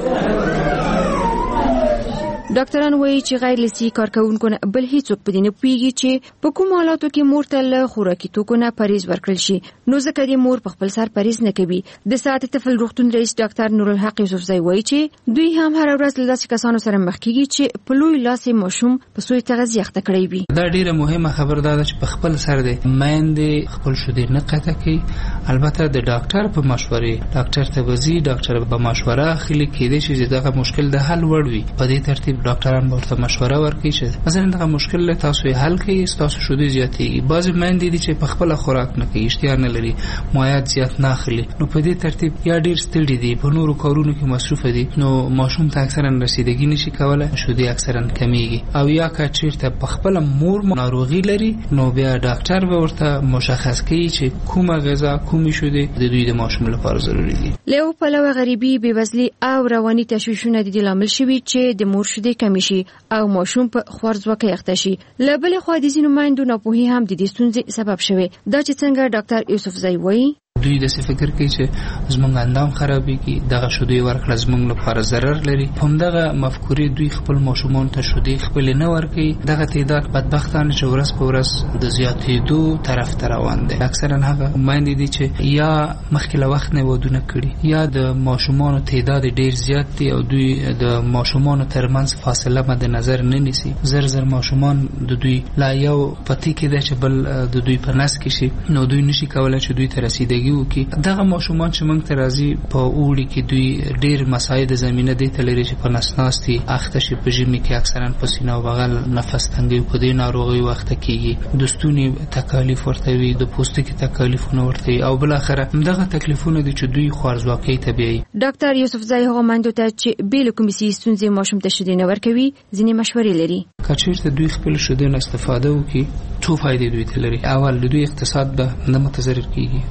[SPEAKER 26] ډاکټران وایي چې غیر لسی کارکونکو نه بل هیڅوک په دې نه پوهیږي چې په کوم حالاتو کې مور ته له خوراکي توکو نه پرهیز ورکړل شي نو ځکه دې مور په خپل سر پرهیز نه کوي د ساعت طفل روغتون رئیس ډاکټر نورالحق یوسفزی وایي چې دوی هم هر ورځ له داسې کسانو سره مخ کیږي چې په لوی لاس ماشوم په سوی تغذیه اخته کړی وي
[SPEAKER 18] دا ډیره مهمه خبر ده چې په خپل سر دې مېندې خپل شودې نه قطع کوي البته د ډاکټر په مشورې ډاکټر ته وزي ډاکټر په مشوره اخلي کېدې چې دغه مشکل د حل وړ وي په دې ترتیب ډاکټران ورته مشوره ورکړي چې مثلا دغه مشکل له تاسو حل کړئ تاسو شودې زیاتېږي بعضې میندې دي چې په خپل خوراک نه کوي اشتها نه لري مایعات زیات نه اخلي نو په دې ترتیب یا ډیر ستړي دي په نورو کارونو کې مصروف دي نو ماشوم ته اکثرا رسیدګي نشي کولای شودې اکثرا کمیږي او یا که چیرته په خپل مور ناروغي لري نو بیا ډاکټر به ورته مشخص کوي چې کومه غذا کومې شودې د دوی د ماشوم لپاره ضروري دي
[SPEAKER 26] له پلوه غریبي بېوزلي او رواني تشویشونه د دې لامل شوي چې د مور شودې کمې شي او ماشوم په خوارځواکۍ اخته شي له بلې خوا د ځینو میندو ناپوهي هم د دې ستونزې سبب شوی دا چې څنګه ډاکټر یوسفزی وایي
[SPEAKER 18] دوی داسې فکر کوي چې زموږ اندام خرابېږي دغه شودې ورکړه زموږ لپاره ضرر لري همدغه مفکورې دوی خپل ماشومان ته شودې خپلې نه ورکوي دغه تعداد بدبختانه چې ورځ په ورځ د زیاتېدو طرف ته روان دی اکثرا هغه میندې دي چې یا مخکې له وخت نه ودونه کړي یا د ماشومانو تعداد ډېر زیات دی او دوی د ماشومانو ترمنځ فاصله مد نظر نه نیسي زر زر ماشومان د دوی لا یو پتی کې دی چې بل د دوی په نس کې شي نو دوی نشي کولی چې دوی ته رسیدګي وکړي دغه ماشومان چې موږ ته راځي په اوړي کې دوی ډېر مساعد زمینه دی ته لري چې په نس ناستي اخته شي په ژمي کې اکثرا په سینه او بغل نفس تنګي په دې ناروغیو اخته کېږي د ستوني تکالیف ورته وي د پوستکي تکالیفونه ورته وي او بل اخره دغه تکلیفونه دي چې دوی خوارځواکۍ ته بیایي
[SPEAKER 26] ډاکټر یوسفزی هغه مندو ته چې بیل کومې ستونزې ماشوم ته شودې نه ورکوي ځینې مشورې لري
[SPEAKER 18] که چېرته دوی خپل شودې نه استفاده وکړي څو فایدې دوی ته لري اول دوی اقتصاد به نه متضرر کېږي دوم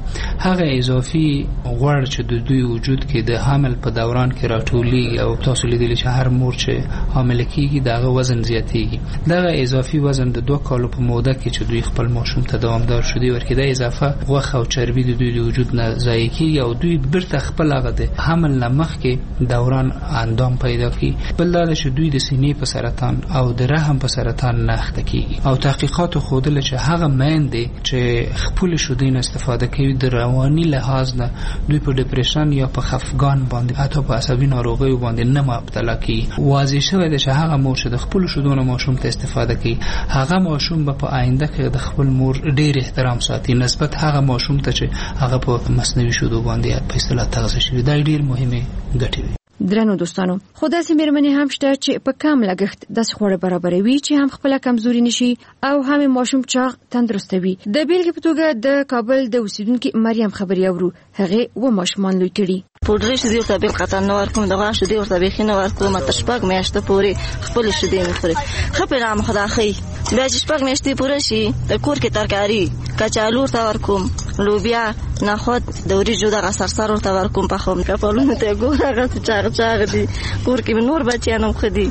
[SPEAKER 18] هغه اضافي غوړ چې د دوی وجود کې د حمل په دوران کې راټولي او تاسو لیدلی چې هر مور چې حامل کیږي دغه وزن زیاتیږي. دغه اضافي وزن د دوه کالو په موده کې چې دوی خپل ماشوم ته دوامدار شودي ورکړي د اضافه غوښه او چربي د دوی د وجود نه ضایع کیږي او دوی بیرته خپل هغه د حمل نه مخکې دوران اندام پیدا کوي. بل دا چې دوی د سینې په سرطان او د رحم په سرطان نه اخته کیږي او تحقیقات خوده چې هغه میندې چې خپل شودي نه استفاده کوي د رواني لحاظ نه دوی په ډیپریشن یا په خفګان باندې حتی په عصبي ناروغیو باندې نه مبتلا کیږي. واضح شوی دی چې هغه مور چې د خپل شودو نه ماشوم ته استفاده کوي هغه ماشوم به په آینده کې د خپل مور ډیر احترام ساتي نسبت هغه ماشوم ته چې هغه په مصنوعي شودو باندې په اصطلاح تغذیه شوی. دا ډیر مهمه ګټه دی.
[SPEAKER 26] درنو دوستانو خو داسې مېرمنې هم شته چې په کم لګښت داسې خواړه برابروي چې هم خپل کمزوري نشي او هم ماشوم چاغ تندرستوي. د بیلګې په توګه د کابل د اوسیدونکو مریم خبري اورو هغه و ماشومان لوي کړي.
[SPEAKER 8] پودري شدي ورته به قطن نو ورکوم دغه شدي ورته به خینه ورکوم تر شپږ میاشتې پورې خپل شدي نه خوري. خپل رحم خدا خي بیا چې شپږ میاشتې پوره شي د کور کې ترکاری کچالو ورته ورکوم لوبیا نخود د وریجو دغه سرسر ورته ورکوم په خوم کپلونه ته ګور هغه چاغ چاغ دي کور کې نور بچیانم خدي.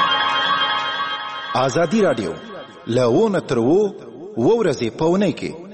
[SPEAKER 25] آزادی رادیو له ونه تر وو ورځې په ونه کې